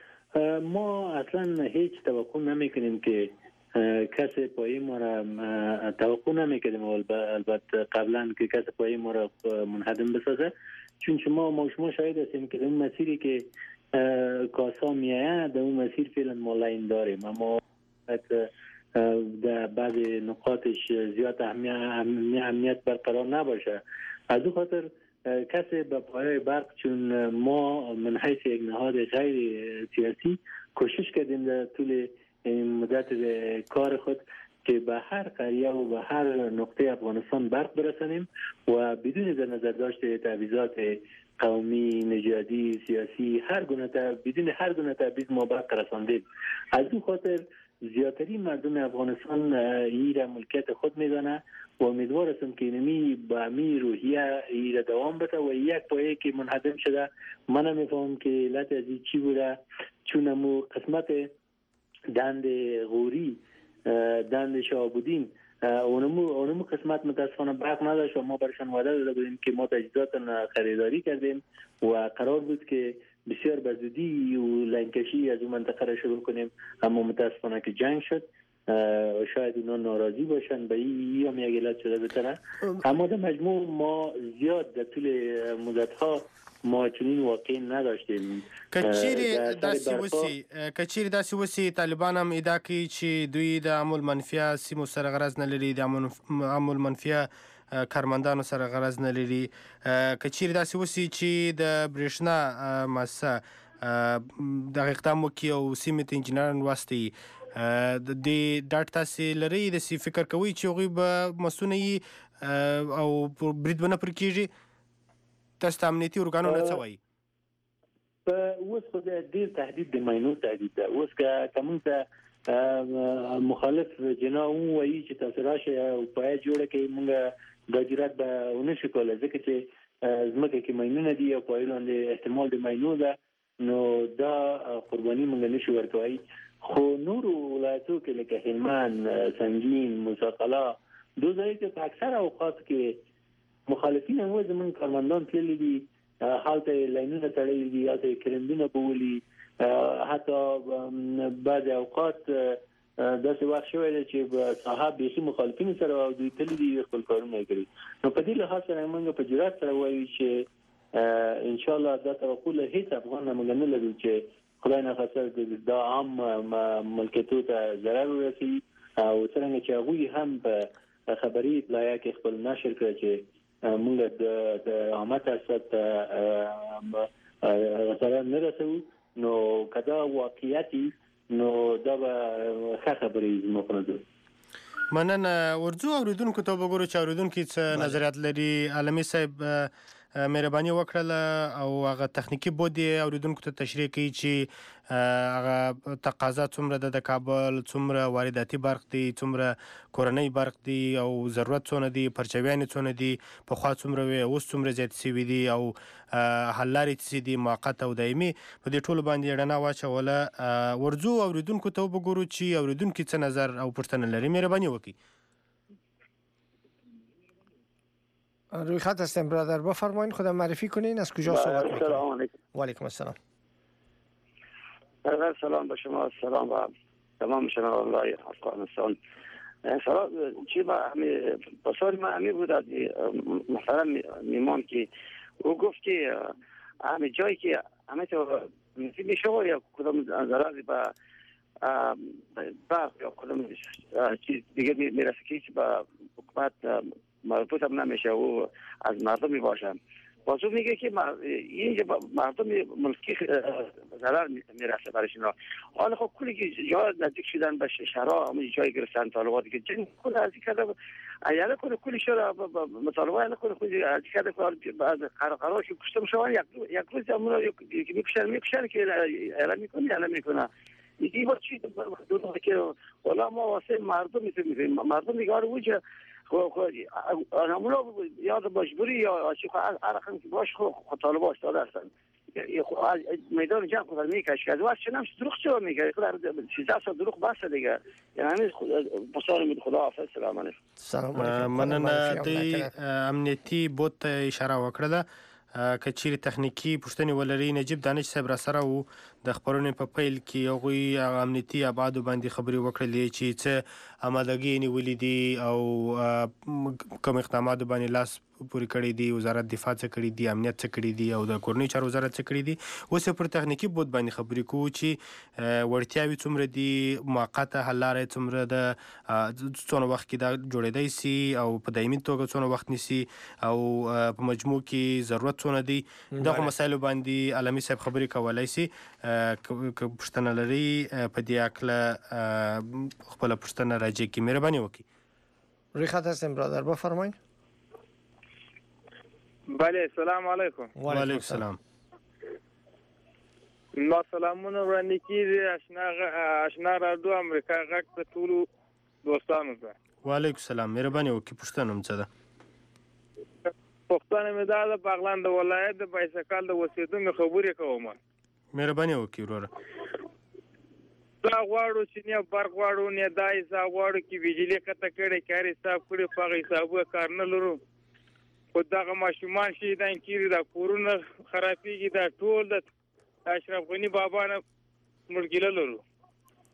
ما اصلا هیچ توقع نمیکنیم که کسی پای ما را توقع نمیکنیم، البته قبلا که کسی پای ما را منهدم بسازه، چون شما شاهد هستیم که اون مسیری که کاسا میایه در اون مسیر فعلا ما لاین داریم، اما در بعض نقاطش زیاد امنیت برقرار نباشه. از اون خاطر کسی به پایه برق، چون ما من حیث یک نهاد غیر سیاسی کوشش کردیم در طول مدت کار خود که به هر قریه و به هر نقطه افغانستان برق برسانیم و بدون در نظر داشت تعویضات قومی، نژادی، سیاسی، بدون هر گونه تعویض ما برق رساندیم. از اون خاطر زیاتری مردم افغانستان این ملکیت خود میدانه و امیدوار هستم که اینمی با امی روحیه این دوام بده و یک پایه که منهدم شده من نمیفهم که علت از این چی بوده، چون امو قسمت دند غوری، دند شهاب‌الدین اونمو قسمت متاسفانه برق نداشت و ما برشان وعده داده بودیم که ما تجهیزات خریداری کردیم و قرار بود که بسیار بزودی و لنکشی از اون منطقه را شروع کنیم، اما متاسفانه که جنگ شد و شاید اونا ناراضی باشن به این هم یک علت شده بتره. اما در مجموع ما زیاد در طول مدتها ما چنین واقع نداشتیم. کچیر داسې وسی طالبان هم ادعا کوي چې دوی د عمل منفیه سیمو سره غرض نه لري، د عمل منفیه کارمندانو سره غرض نه لري. کچیر داسې وسی چې د برېښنا مؤسسه دغه اقدام وکړي او سیمې ته انجینران واستوي، د دې ډاډ تاسې لرئ؟ داسې فکر کوئ چې هغوی به مسؤونه وي او برید به نه پرې کېږي؟ تاسو ته امنیتي ارګانونه څه وایي؟ اوس خو ډېر تهدید د ماینو تهدید ده. اوس که موږ ته مخالف جنا ووایي چې تاسو راشئ او پایه جوړه کړئ، موږ دا جرأت به ونه شو کولی، ځکه چې ځمکه کې ماینونه دي او پایې لاندې احتمال د ماینو ده، نو دا قرباني موږ نه شو ورکوی. خو نورو ولایتو کې لکه هلمند، سنگین، موسی قلعه، دو ځایو کې په اکثره اوقات کې مخالفین هم زموږ کارمندان تللي دي، هلته لاینونه تړلي دي، هلته کرندونه بولي، حتی بعض اوقات داسې وخت شوی دی چې په ساحه بیخي مخالفینو سره او دوی تللي دي خپل کارونه یې کړي. نو په دې لحاظ سره موږ په جرأت سره وایو چې انشاءالله دا توقع له هیڅ افغان نه موږ نه لرو چې خدای ناخواسته دا عام ملکیتو ته ضرر ورسوي، او څرنګه چې هغوی هم په خبري اطلاعیه کې خپل نشر کړی چې موږ د عامه تاسیسات ضرر نه رسوو. نو که دا واقعیتي نو دا به ښه خبرې زموږ په نظر. مننه. ورځو اورېدونکو ته وګورو چې اورېدونکي څه نظریات لري. عالمي صاحب مهرباني وکړله او هغه تخنیکي بود یې اورېدونکو ته تشریح کوي چې هغه تقاضا څومره ده د کابل، څومره وارداتي برق دی، څومره کورنۍ برق دی او ضرورت څونه دی، پرچاویانې څونه دي، پخوا څومره وې، اوس څومره زیات شوي دي او حل لارې څه دي موقت او دایمي. په دې ټولو باندې رڼا واچوله. ورځو اورېدونکو ته وګورو چې اورېدونکي څه نظر او پوښتنه لري. مهرباني وکړئ. روی خط هستیم برادر، بفرمایید خودم معرفی کنین، از کجا صحبت میکنید؟ سلام علیکم. و علیکم السلام. سلام به شما، سلام و تمام شنوندگان افغانستان. سلام چی با بسیار مهمی بود از محترم میمان که او گفت که همه جایی که همه تو میشه یا کدام ضرری به برق یا کدام چیز دیگه میرسه که با حکومت مربوط هم نمیشه و از مردم میباشه. بازو میگه که اینجا مردم ملکی ضرر میرسه برایشون. حالا خب کلی که جا نزدیک شدن به شهرها، همون جایی گرفتن طالبات که جن کل از کرده ایاله کلی شهر مطالبه ایاله کلی از کرده بعد قرار که کشته شون یک روز همون که میکشن که ایاله میکنه میگه با چی دو که والا ما واسه مردم میتونیم مردم نگار وجه همونا یاد مجبوری یا هر رقم که باش خود طالبا استاده هستن میدان جنگ خود میکش کرد و از چنم دروغ چرا میگه 13 سال دروغ بسته دیگه. یعنی بسیار خدا حافظ. سلام علیکم. سلام علیکم. مننه. د امنیتي بوت ته اشاره وکړه. که چیرې تخنیکی پوښتنې ولري، نجیب دانش صاحب را سره وو د خبرونې په پیل کې هغوی امنیتي ابعادو باندې خبرې وکړلې چې څه آمادګي نیولې دي او کوم اقداماتو باندې لاس پورې کړی دی، وزارت دفاع څه کړی دی، امنیت څه کړی دی او د کورنۍ چارو وزارت څه کړی دی. اوس پر تخنیکی بود باندې خبرې کوو چې وړتیاوې څومره دي، موقته حل لارې څومره ده، څونه وخت کې دا جوړېدای سي او په دایمي توګه څونه وخت نیسي او په مجموع کې ضرورت څونه دی. دغه مسایلو باندې عالمي صاحب خبرې کولای سي. که پوښتنه لري په دې اړه خپله پوښتنه راجع کړي. مهرباني وکړئ. روی خط هستیم برادر، بفرمایید. بله سلام علیکم. و علیکم السلام. ما سلامونه وړاندې کیږي آشنا رادیو امریکا غږ ته ټولو دوستانو ته. و علیکم السلام. مهرباني وکړئ. پوښتنه هم څه ده؟ پښتانه مې دا د بغلان د ولایت د بایسکل د وسیدو خبرې کوم. مهرباني وکړئ وروره. دا غواړو چې نه برق غواړو نه دای حساب غواړو چې بجلی کته کړي کاری حساب کړي په حسابه کار نه لرو. خو دغه ماشومان شي دا انکیری دا کورونه خرابېږي، دا ټول د اشرف غنی بابا نه ملګری لرو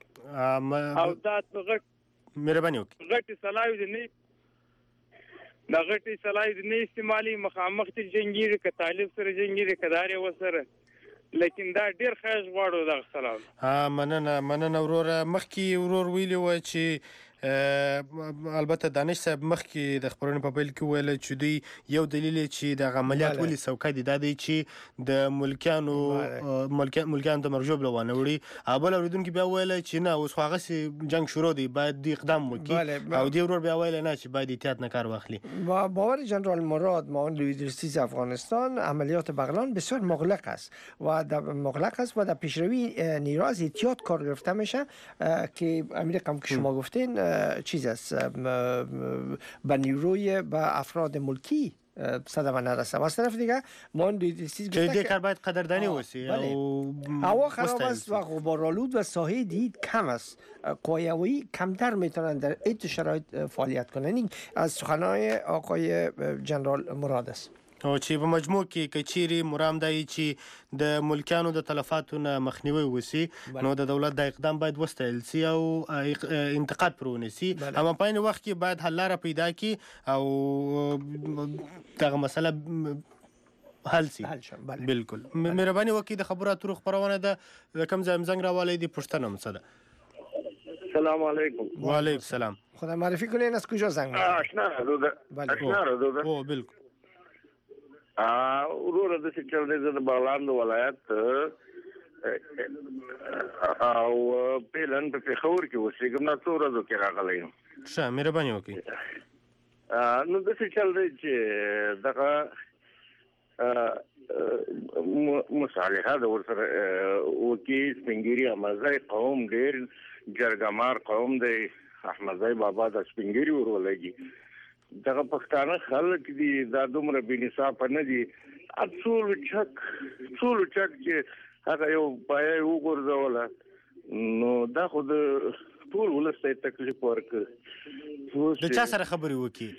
او دا غټ مهرباني وکړئ غټ سلاوي دي د غټي صلاحیت نه استعمالي مخامخ ته جنگيري ک طالب سره جنگيري کدار وسره لیکن دا ډیر خاص غواړو د سلام مننه ورور مخکي ورور ویلی و چې البته دانش صاحب مخکې د خبرونو په پیل کې ویل چې دوی یو دلیل چې د عملیات ولې څوکۍ دي دا دی چې د ملکیانو د مرجوب لوانه وړي بل اوریدونکو بیا ویل چې نه اوس خو هغه جنگ شروع دی باید دی اقدام وکړي او دی ورور بیا ویل نه چې باید احتیاط نه کار واخلي با باور جنرال مراد معاون لویدرسیز افغانستان عملیات بغلان بسیار مغلق است و در پیشروی نیروی احتیاط کار گرفته میشه که امیر رقم که شما گفتین چیز است به نیروی به افراد ملکی صدمه نرسه و از طرف دیگه ما که دیگر باید قدردانی وسی هوا خراب است و غبارآلود و ساحه دید کم است قایوی کمتر میتونن در این شرایط فعالیت کنن. این از سخنهای آقای جنرال مراد است او چې په مجموع کې کچيري مرام دی چې د ملکانو د تلفاتو نه مخنیوي وسی نو د دولت د اقدام باید وستایل سي او انتقاد پرونسي اما په این وخت کې باید حل لاره پیدا کی او دغه مسله حل سي بالکل مهرباني وکړئ د خبرو اترو خبرونه ده کم زنګ راوالي دي پښتنه مصده سلام علیکم و علیکم السلام خدا معرفی کنین از کجا زنگ آشنا رو او بالکل ورور د څه چل دی د بغلان د ولایت او پیلن په پیښور کې اوسېږم نه څو ورځو کې راغلی یم ښه مهرباني وکړئ نو د څه چل دی چې دغه مصالحه د ورسره وکي سپینګیري احمدزی قوم ډېر جرګمار قوم دی احمدزی بابا د سپینګیري ورولګي دغه پښتانه خلک دي دا دومره بېنصافه نه دي ټولو چک چې هغه یو پایه وغورځوله نو دا خو د ټول ولس ته تکلیف ورکړ د چا سره خبرې وکړي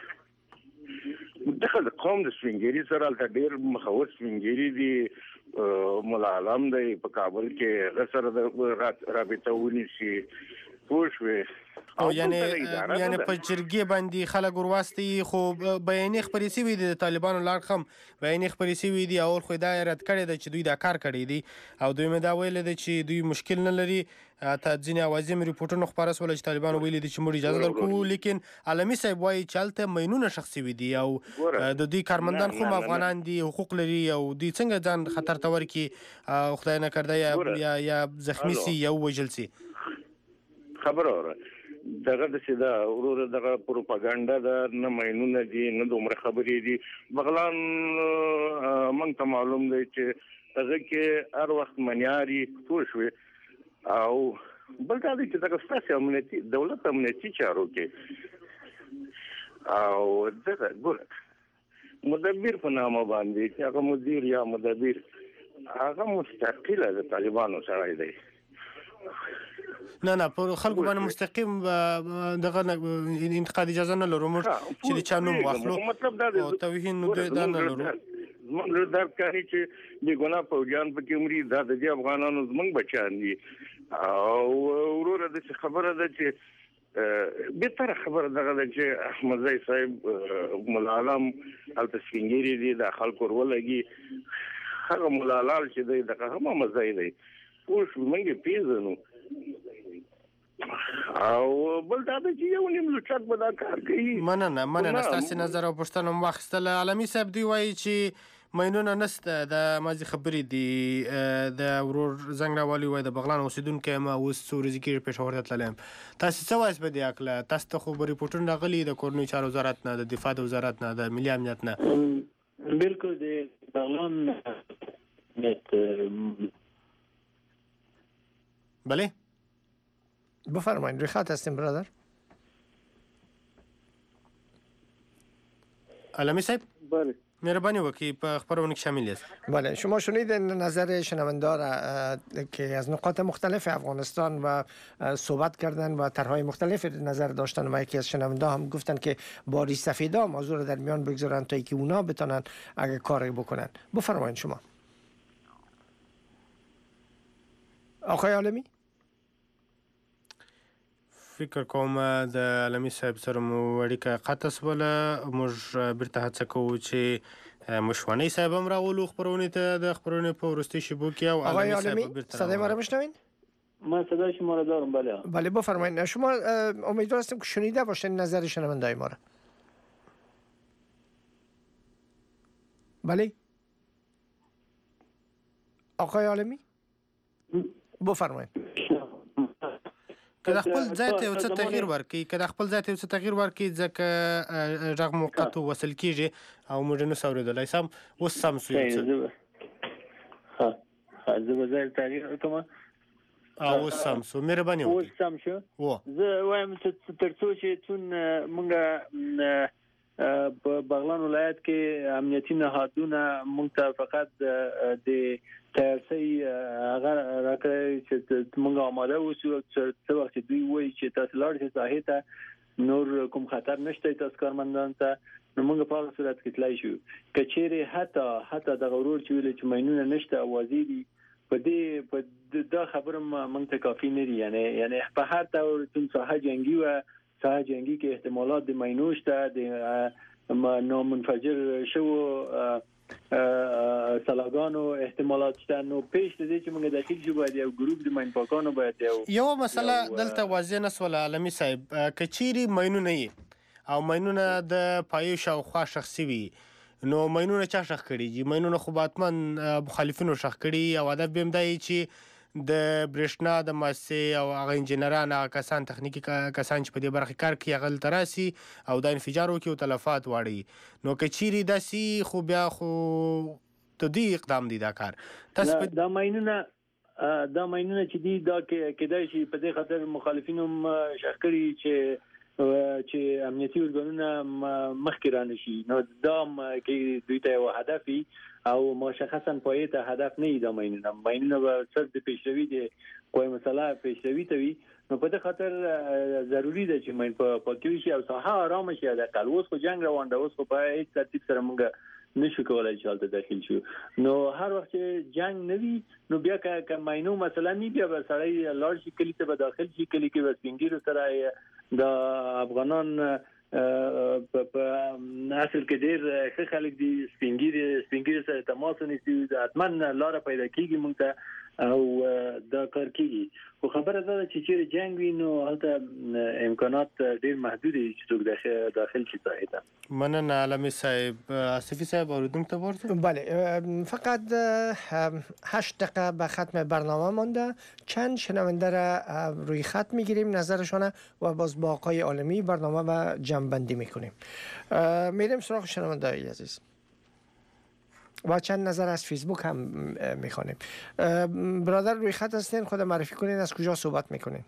دغه د قوم د سپینګیري سره هلته ډېر مخور سپینګیري دي ملا علم دی په کابل کې هغه سره د رابطه ونیسي پوه شوې او یعنی په جرګې باندې خلک ورواستي خو بیانې خپرې شوي دي د طالبانو لاړ خم بیانې خپرې شوي دي اول خو دا رد کړی ده چې دوی دا کار کړی دي او دوی مې دا ویلي ده چې دوی مشکل نه لري تا ځینې اوازې مې ریپورټونه خپاره شوله چې طالبانو ویلي دي چې موږ اجازه درکوو لیکن علمي صاحب وایي چې هلته مینونه ښخ شوي دي او د دوی کارمندان خو افغانان دي حقوق لري او دوی څنګه ځان خطر ته ورکړي خدای نه کرده یا زخمي سي یا ووژل سي خبره وره دغه د سیده ورور دغه پروپاګاندا د نه مینونه دي نه دومره خبرې دي بغلان موږ ته معلوم دی چې هغه کې هر وخت منیاري پوه شوې او بل دا دی چې دغه ستاسې امنیتي دولت امنیتي چارو کې او دغه ګوره مدبر په نامه باندې چې هغه مدیر یا مدبر هغه مستقله د طالبانو سره دی نه پر خلکو باندې مستقیم دغه انتقاد اجازه نه لرو موږ چې د چا نوم واخلو مطلب دا دی توهین نو دا نه لرو موږ درک کوي چې د ګناه فوجان په کې مري دا د افغانانو زمونږ بچیان دي او وروره د خبره ده چې به تر خبره دغه چې احمدزی صاحب مولا علم التسفینګيري دي د خلکو ورولګي هغه مولا لال چې دی دغه هم مزای دی اوس موږ پیژنو او بل دا چې یو نیم لوچک به دا کار کوي مننه ستاسو نظر او پوښتنه مو واخیستله علمي صاحب دوی وایي چې مینونه نسته د مازی خبرې دي د ورور زنګ راوالي وایي د بغلان اوسیدونکی یم اوس څو ورځې کېږي پېښور ته تللی یم تاسو څه وایاست په دې هکله تاسو ته خو به ریپورټونه راغلي د کورنیو چارو وزارت نه د دفاع د وزارت نه د ملي امنیت نه بالکل د بغلان بله بفرمایید روی خط هستیم برادر علمی صاحب بله مهربانی وکړئ په خبرونه کې شامل یاست. بله شما شنیدین نظر شنونده را که از نقاط مختلف افغانستان و صحبت کردن و طرحهای مختلف نظر داشتن و یکی از شنونده هم گفتن که باری سفیدا موضوع را در میان بگذارن تا اینکه اونا بتونن اگه کاری بکنن. بفرمایید شما آقای عالمی. فکر کوم د علمي صاحب سره مو اړیکه قطع شوله. موږ بیرته هڅه کوو چې مشوانی صاحب هم راولو خبرونه ته د خبرونه په وروستي شیبو کې او آقای عالمی صدای ما را میشنوین؟ من صدای شما را دارم. بله بفرمایید. شما امیدوار هستیم که شنیده باشین نظر شنونده‌های ما را. بله آقای عالمی بفرمایید. که د خپل ځای ته یو څه تغییر ورکړي ځکه غږ مو قطع وصل کېږي او موږ نه سو اورېدلی. سم اوس سم شو. زه به ځای تغییر وکړم. اوس سم شو. مهرباني وکړئ. اوس سم شو. زه وایم تر څو چې چون موږ په بغلان ولایت کې امنیتي نهادونه موږ ته فقط د تیارسي هغه راکړی چې موږ آماده اوسو څه وخت دوی وایي چې تاسو لاړ شئ ساحې ته، نور کوم خطر نشته تاسو کارمندان ته، نو موږ په هغه صورت کې تلای شو. که چیرې حتی د غرور چې ویل چې ماینونه نشته اوازې دي په دا خبره موږ ته کافي نه دي. یعنی په هر طور چون ساحه جنگي و ساحه جنگي کې احتمالات د ماینو شته، د نامنفجر شو سلاګانو احتمالات شته. نو پیش ته چې موږ داخل شو باید یو ګروپ د ماین پاکانو باید یو مسله دلته واضح نسول علمي صاحب. کچيري ماینونه او ماینونه د پایو شاوخوا شخصي وي، نو ماینونه چا شخ کړي؟ ماینونه خو باتمن مخالفینو شخ کړي او هدف به مدای چې د برېښنا د مؤسسې او هغه انجینران هغه کسان تخنیکی کسان چې په دې برخه کار کوي هغه تراسي او د انفجار وکي او تلفات واړي. نو کچيري داسي خو بیا خو تدې اقدام دي دا کار. تاسو دا ماینونه چې دي دا کېدای شي په دې خاطر مخالفینو شخکړي چې امنیتي ارګانونه مخکې رانه شي. نو دا کې دوی ته یو هدف او مشخصا پای ته هدف نه دا ماینونه به صرف د پیشروي دي کومه مسله پیشروي ته وي. نو په دې خاطر ضروری ده چې ماین په پاکوي شي او ساحه آرام شي. د کلوس خو جنگ روان ده، اوس خو په هیڅ ترتیب سره موږ نشو کولای چې حالت داخل شو. نو هر وخت چې جنگ نوي نو بیا که ماینو مثلا نی بیا به سړی لاړ شي کلی ته به داخل شي، کلی کې به سپینګیرو سره د افغانان په اصل کې ډېر ښه خلک دي، سپینګیري سره تماس ونیسي، حتما لاره پیدا کیږي موږ ته او دا کار کیږي. خو خبره ده چې چیرې جنگ وي نو هلته امکانات ډېر محدود دي چې څوک داخل شي ساحې ته. مننه علمي صاحب. آصفی صاحب اوریدونکو ته ورته. بله فقط 8 دقیقه به ختم برنامه مانده. چند شنونده را روی خط میگیریم نظرشون و باز با آقای عالمی برنامه و جمع‌بندی میکنیم. میریم سراغ شنونده های عزیز و چند نظر از فیسبوک هم میخوانیم. برادر روی خط هستین، خود معرفی کنین از کجا صحبت میکنین؟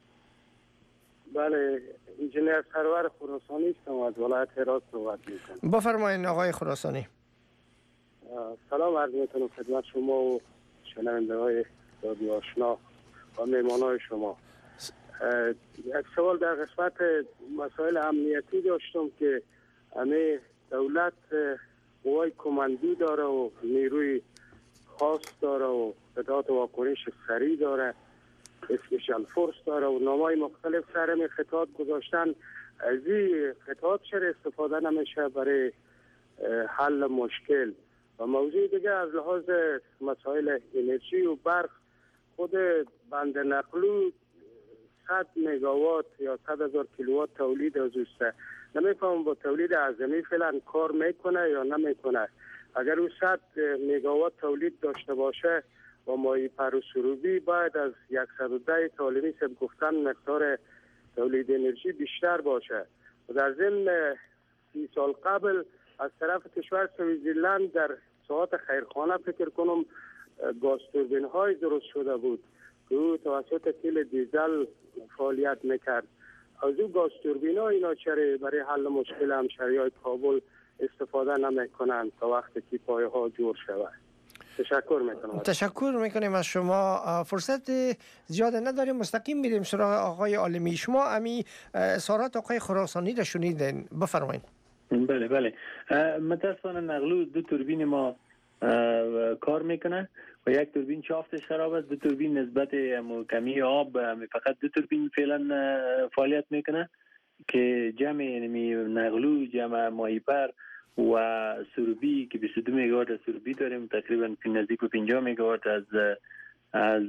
بله انجینیر سرور خراسانی هستم از ولایت هرات صحبت میکنم. بفرمایید آقای خراسانی. سلام عرض میکنم خدمت شما و شنونده های رادیو آشنا و مهمان های شما. یک سوال در قسمت مسائل امنیتی داشتم که همه دولت قوای کماندی داره و نیروی خاص داره و قطعات واکنش سریع داره، اسپیشال فورس داره و نامای مختلف سرم خطات گذاشتن. از این خطات چرا استفاده نمیشه برای حل مشکل؟ و موضوع دیگه از لحاظ مسائل انرژی و برق، خود بند نقلو 100 مگاوات یا 100,000 کیلووات تولید از اوسته. نمیفهمم با تولید اعظمی فعلا کار میکنه یا نمیکنه. اگر او 100 مگاوات تولید داشته باشه و مایع پروسروبی باید از 110 تعلیمی سب گفتن مقدار تولید انرژی بیشتر باشه. و در ضمن 30 سال قبل از طرف کشور سوئیزرلند در ساعات خیرخانه فکر کنم گاز توربین های درست شده بود که او توسط تیل دیزل فعالیت میکرد. از او گاز توربین ها اینا چرا برای حل مشکل همشهری های کابل استفاده نمیکنند تا وقتی که پایه ها جور شود؟ تشکر میکنیم از شما. فرصت زیاد نداریم، مستقیم میریم سراغ آقای عالمی. شما امی اظهارات آقای خراسانی را شنیدین، بفرمایید. بله متاسفانه نقلو دو توربین ما کار میکنه و یک توربین شافتش خراب است. دو توربین نسبت کمی آب فقط دو توربین فعلا فعالیت میکنه که جمع یعنی نغلو، جمع ماهیپر و سربی که 22 مگاوات از سربی داریم، تقریبا نزدیک به 50 مگاوات از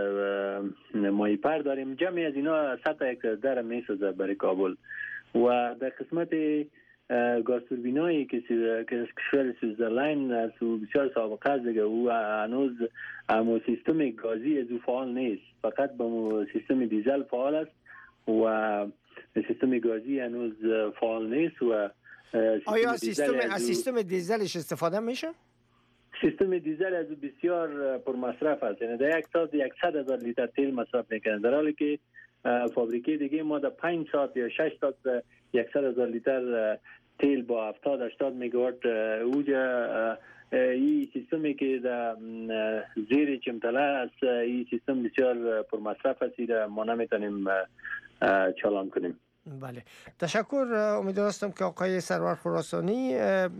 ماهیپر داریم. جمعی از اینا 100 هکتار در میسازه برای کابل. و در قسمت گاز توربینایی که کشور سویتزرلند از بسیار سابقه است دیگه، او هنوز سیستم گازی از او فعال نیست، فقط با سیستم دیزل فعال است و سیستم گازی هنوز فعال نیست. و آیا سیستم دیزلش استفاده میشه؟ سیستم دیزل از بسیار پرمصرف است، یعنی در یک ساعت 100,000 لیتر تیل مصرف میکنه، در حالی که فابریکه دیگه ما در 5 ساعت یا 6 ساعت 100,000 لیتر تیل با 70-80 مگاوات اوجا. این سیستمی که در زیر چمتله است، این سیستم بسیار پرمصرف است، این ما نمیتونیم چالان کنیم. بله، تشکر. امیدوارم که آقای سرور خراسانی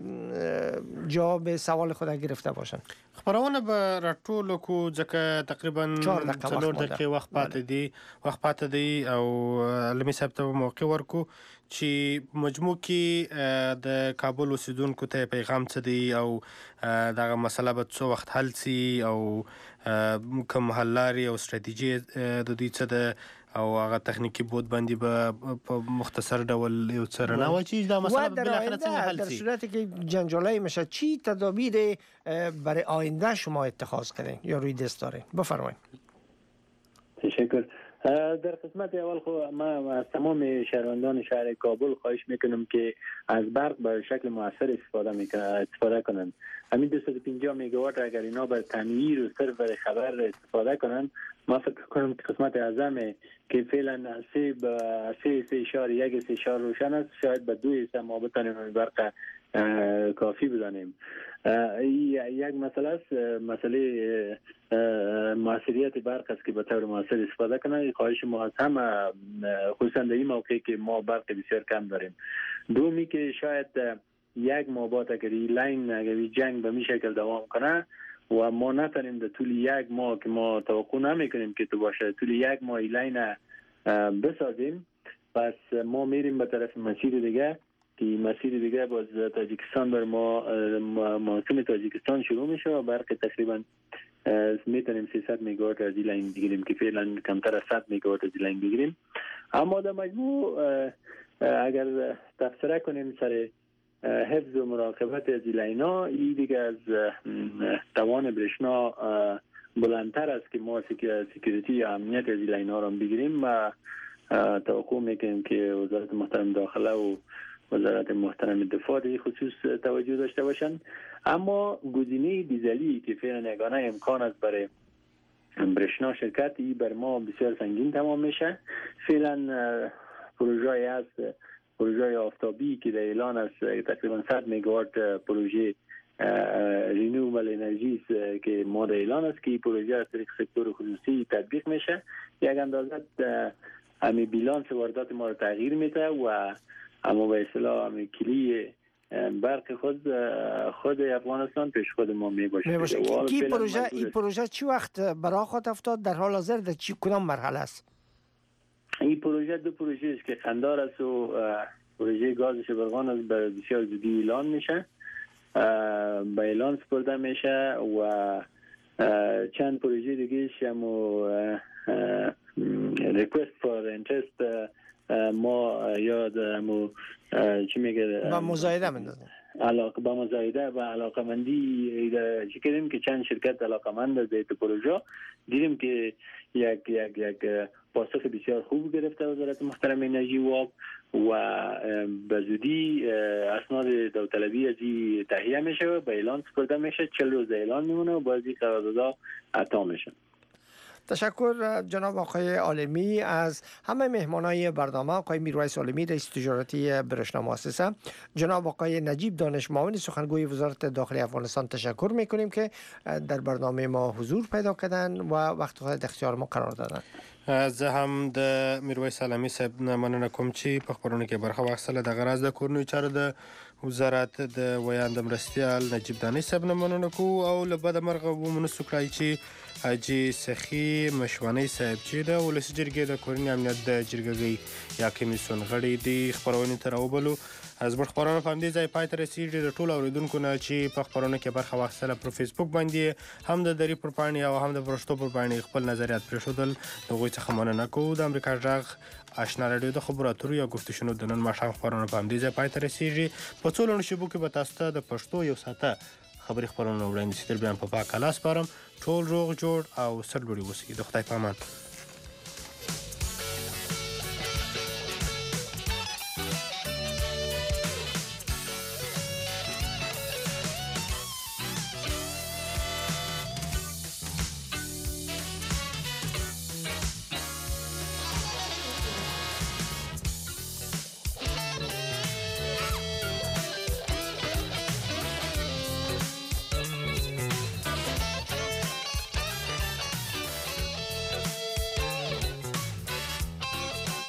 جواب سوال خود گرفته باشن. خبرونه به راټولو کو ځکه تقریبا 4 دقیقې وخت پاتې دی او علمي صاحب ته موقع ورکو چې مجموع کې د کابل اوسیدونکو ته پیغام څه دی او دغه مسله به څو وخت حل سي او کوم حل لارې او ستراتیژي د دوی څه ده او هغه تخنیکی بود باندې به مختصر ډول یو څه رڼا واچي دا مسله بالاخره څنګه حل در صورتی که جنجالای میشه چی تدابیر برای آینده شما اتخاذ کردین یا روی دست دارین؟ بفرمایید. تشکر. در قسمت اول خو ما از تمام شهروندان شهر کابل خواهش میکنم که از برق به شکل مؤثر استفاده کنند. همین 250 مگاوات اگر اینا بر تنویر و صرف برای خبر استفاده کنند، ما فکر کنم که قسمت اعظم که فعلا 3.1 روشن است، شاید به 2 ما بتانیم برق کافی بدانیم. یک مسئله است، مسئله موثریت برق است که به طور موثر استفاده کنه. خواهش ما از همه، خصوصا در این موقع که ما برق بسیار کم داریم. دومی که شاید یک ماه بعد اگر این لاین اگر جنگ به می شکل دوام کنه و ما نتونیم در طول یک ماه که ما توقع نمیکنیم که تو باشه، طول یک ماه این لاین بسازیم، پس ما میریم به طرف مسیر دیگه که مسیر دیگه باز تاجیکستان بر ما موسم تاجیکستان شروع میشه و برق تقریبا میتونیم 300 مگاوات از این لاین بگیریم که فعلا کمتر از 100 مگاوات از این لاین بگیریم. اما در مجموع اگر تفسیر کنیم سر حفظ و مراقبت از این لاینا، این دیگه از توان برشنا بلندتر است که ما سکیوریتی یا امنیت از این لاینا را بگیریم و توقع میکنیم که وزارت محترم داخله و وزارت محترم دفاع در خصوص توجه داشته باشند. اما گزینه دیزلی که فعلا یگانه امکان است برای برشنا شرکت، این بر ما بسیار سنگین تمام میشه. فعلا پروژه هست، پروژه آفتابی که در اعلان است، تقریبا 100 مگاوات پروژه رینیوبل انرژی که ما در اعلان است که این پروژه از طریق سکتور خصوصی تطبیق میشه. یک اندازه همین بیلانس واردات ما رو تغییر میده و اما به اصطلاح همین کلی برق خود افغانستان پیش خود ما می باشه. این پروژه چی وقت برای خود افتاد؟ در حال حاضر در کدام مرحله است؟ این پروژه دو پروژه است که خندار است و پروژه گاز شبرغان است، بسیار زودی اعلان میشه، به اعلان سپرده میشه و چند پروژه دیگه هم ریکوست فور اینترست ما یاد چی میگه با مزایده مندازیم علاقه با مزایده و علاقه مندی چی کردیم که چند شرکت علاقه مند از این پروژه دیدیم که یک پاسخ بسیار خوب گرفته وزارت محترم انرژی و آب و به زودی اسناد داوطلبی از این تهیه میشه و به اعلان سپرده میشه. 40 روز اعلان میمونه و بعضی قراردادها عطا میشه. تشکر جناب آقای عالمی. از همه مهمانای برنامه آقای میرویس عالمی رئیس تجارتی برشنا مؤسسه، جناب آقای نجیب دانش معاون سخنگوی وزارت داخلی افغانستان تشکر میکنیم که در برنامه ما حضور پیدا کردن و وقت خود در اختیار ما قرار دادن. زه هم د میرویس عالمی صاحب نه مننه کوم چې په خبرونه کې برخه واخیستله. دغه راز د کورنیو چارو د وزارت د ویاند مرستیال نجیب دانش صاحب نه مننه کوو او له بده مرغه ومنسو کړای چې حاجي سخي مشواني صاحب چې د ولسي جرګې د کورني امنیت د جرګګۍ یا کمیسیون غړي دي خبرونې ته راوبلو زموږ خبرونه په همدې ځای پای ته رسېږي د ټولو اورېدونکو نه چې په خبرونه کې برخه واخیستله پر فیسبوک باندې هم د دري پر پاڼې او هم د پرشتو پر پاڼې خپل نظریات پرېښودل د هغوی څخه مننه کوو د امریکا غږ آشنا راډیو د خبرو اترو یا گفت و شنود د نن ماښام خبرونه په همدې ځای پای ته رسېږي په څو لنډو شېبو کې به تاسو ته د پښتو یو ساعته خبري خبرونه وړاندې شي تر بیا په پاک الله سپارم ټول روغ جوړ او سرلوړي اوسئ د خدای په امان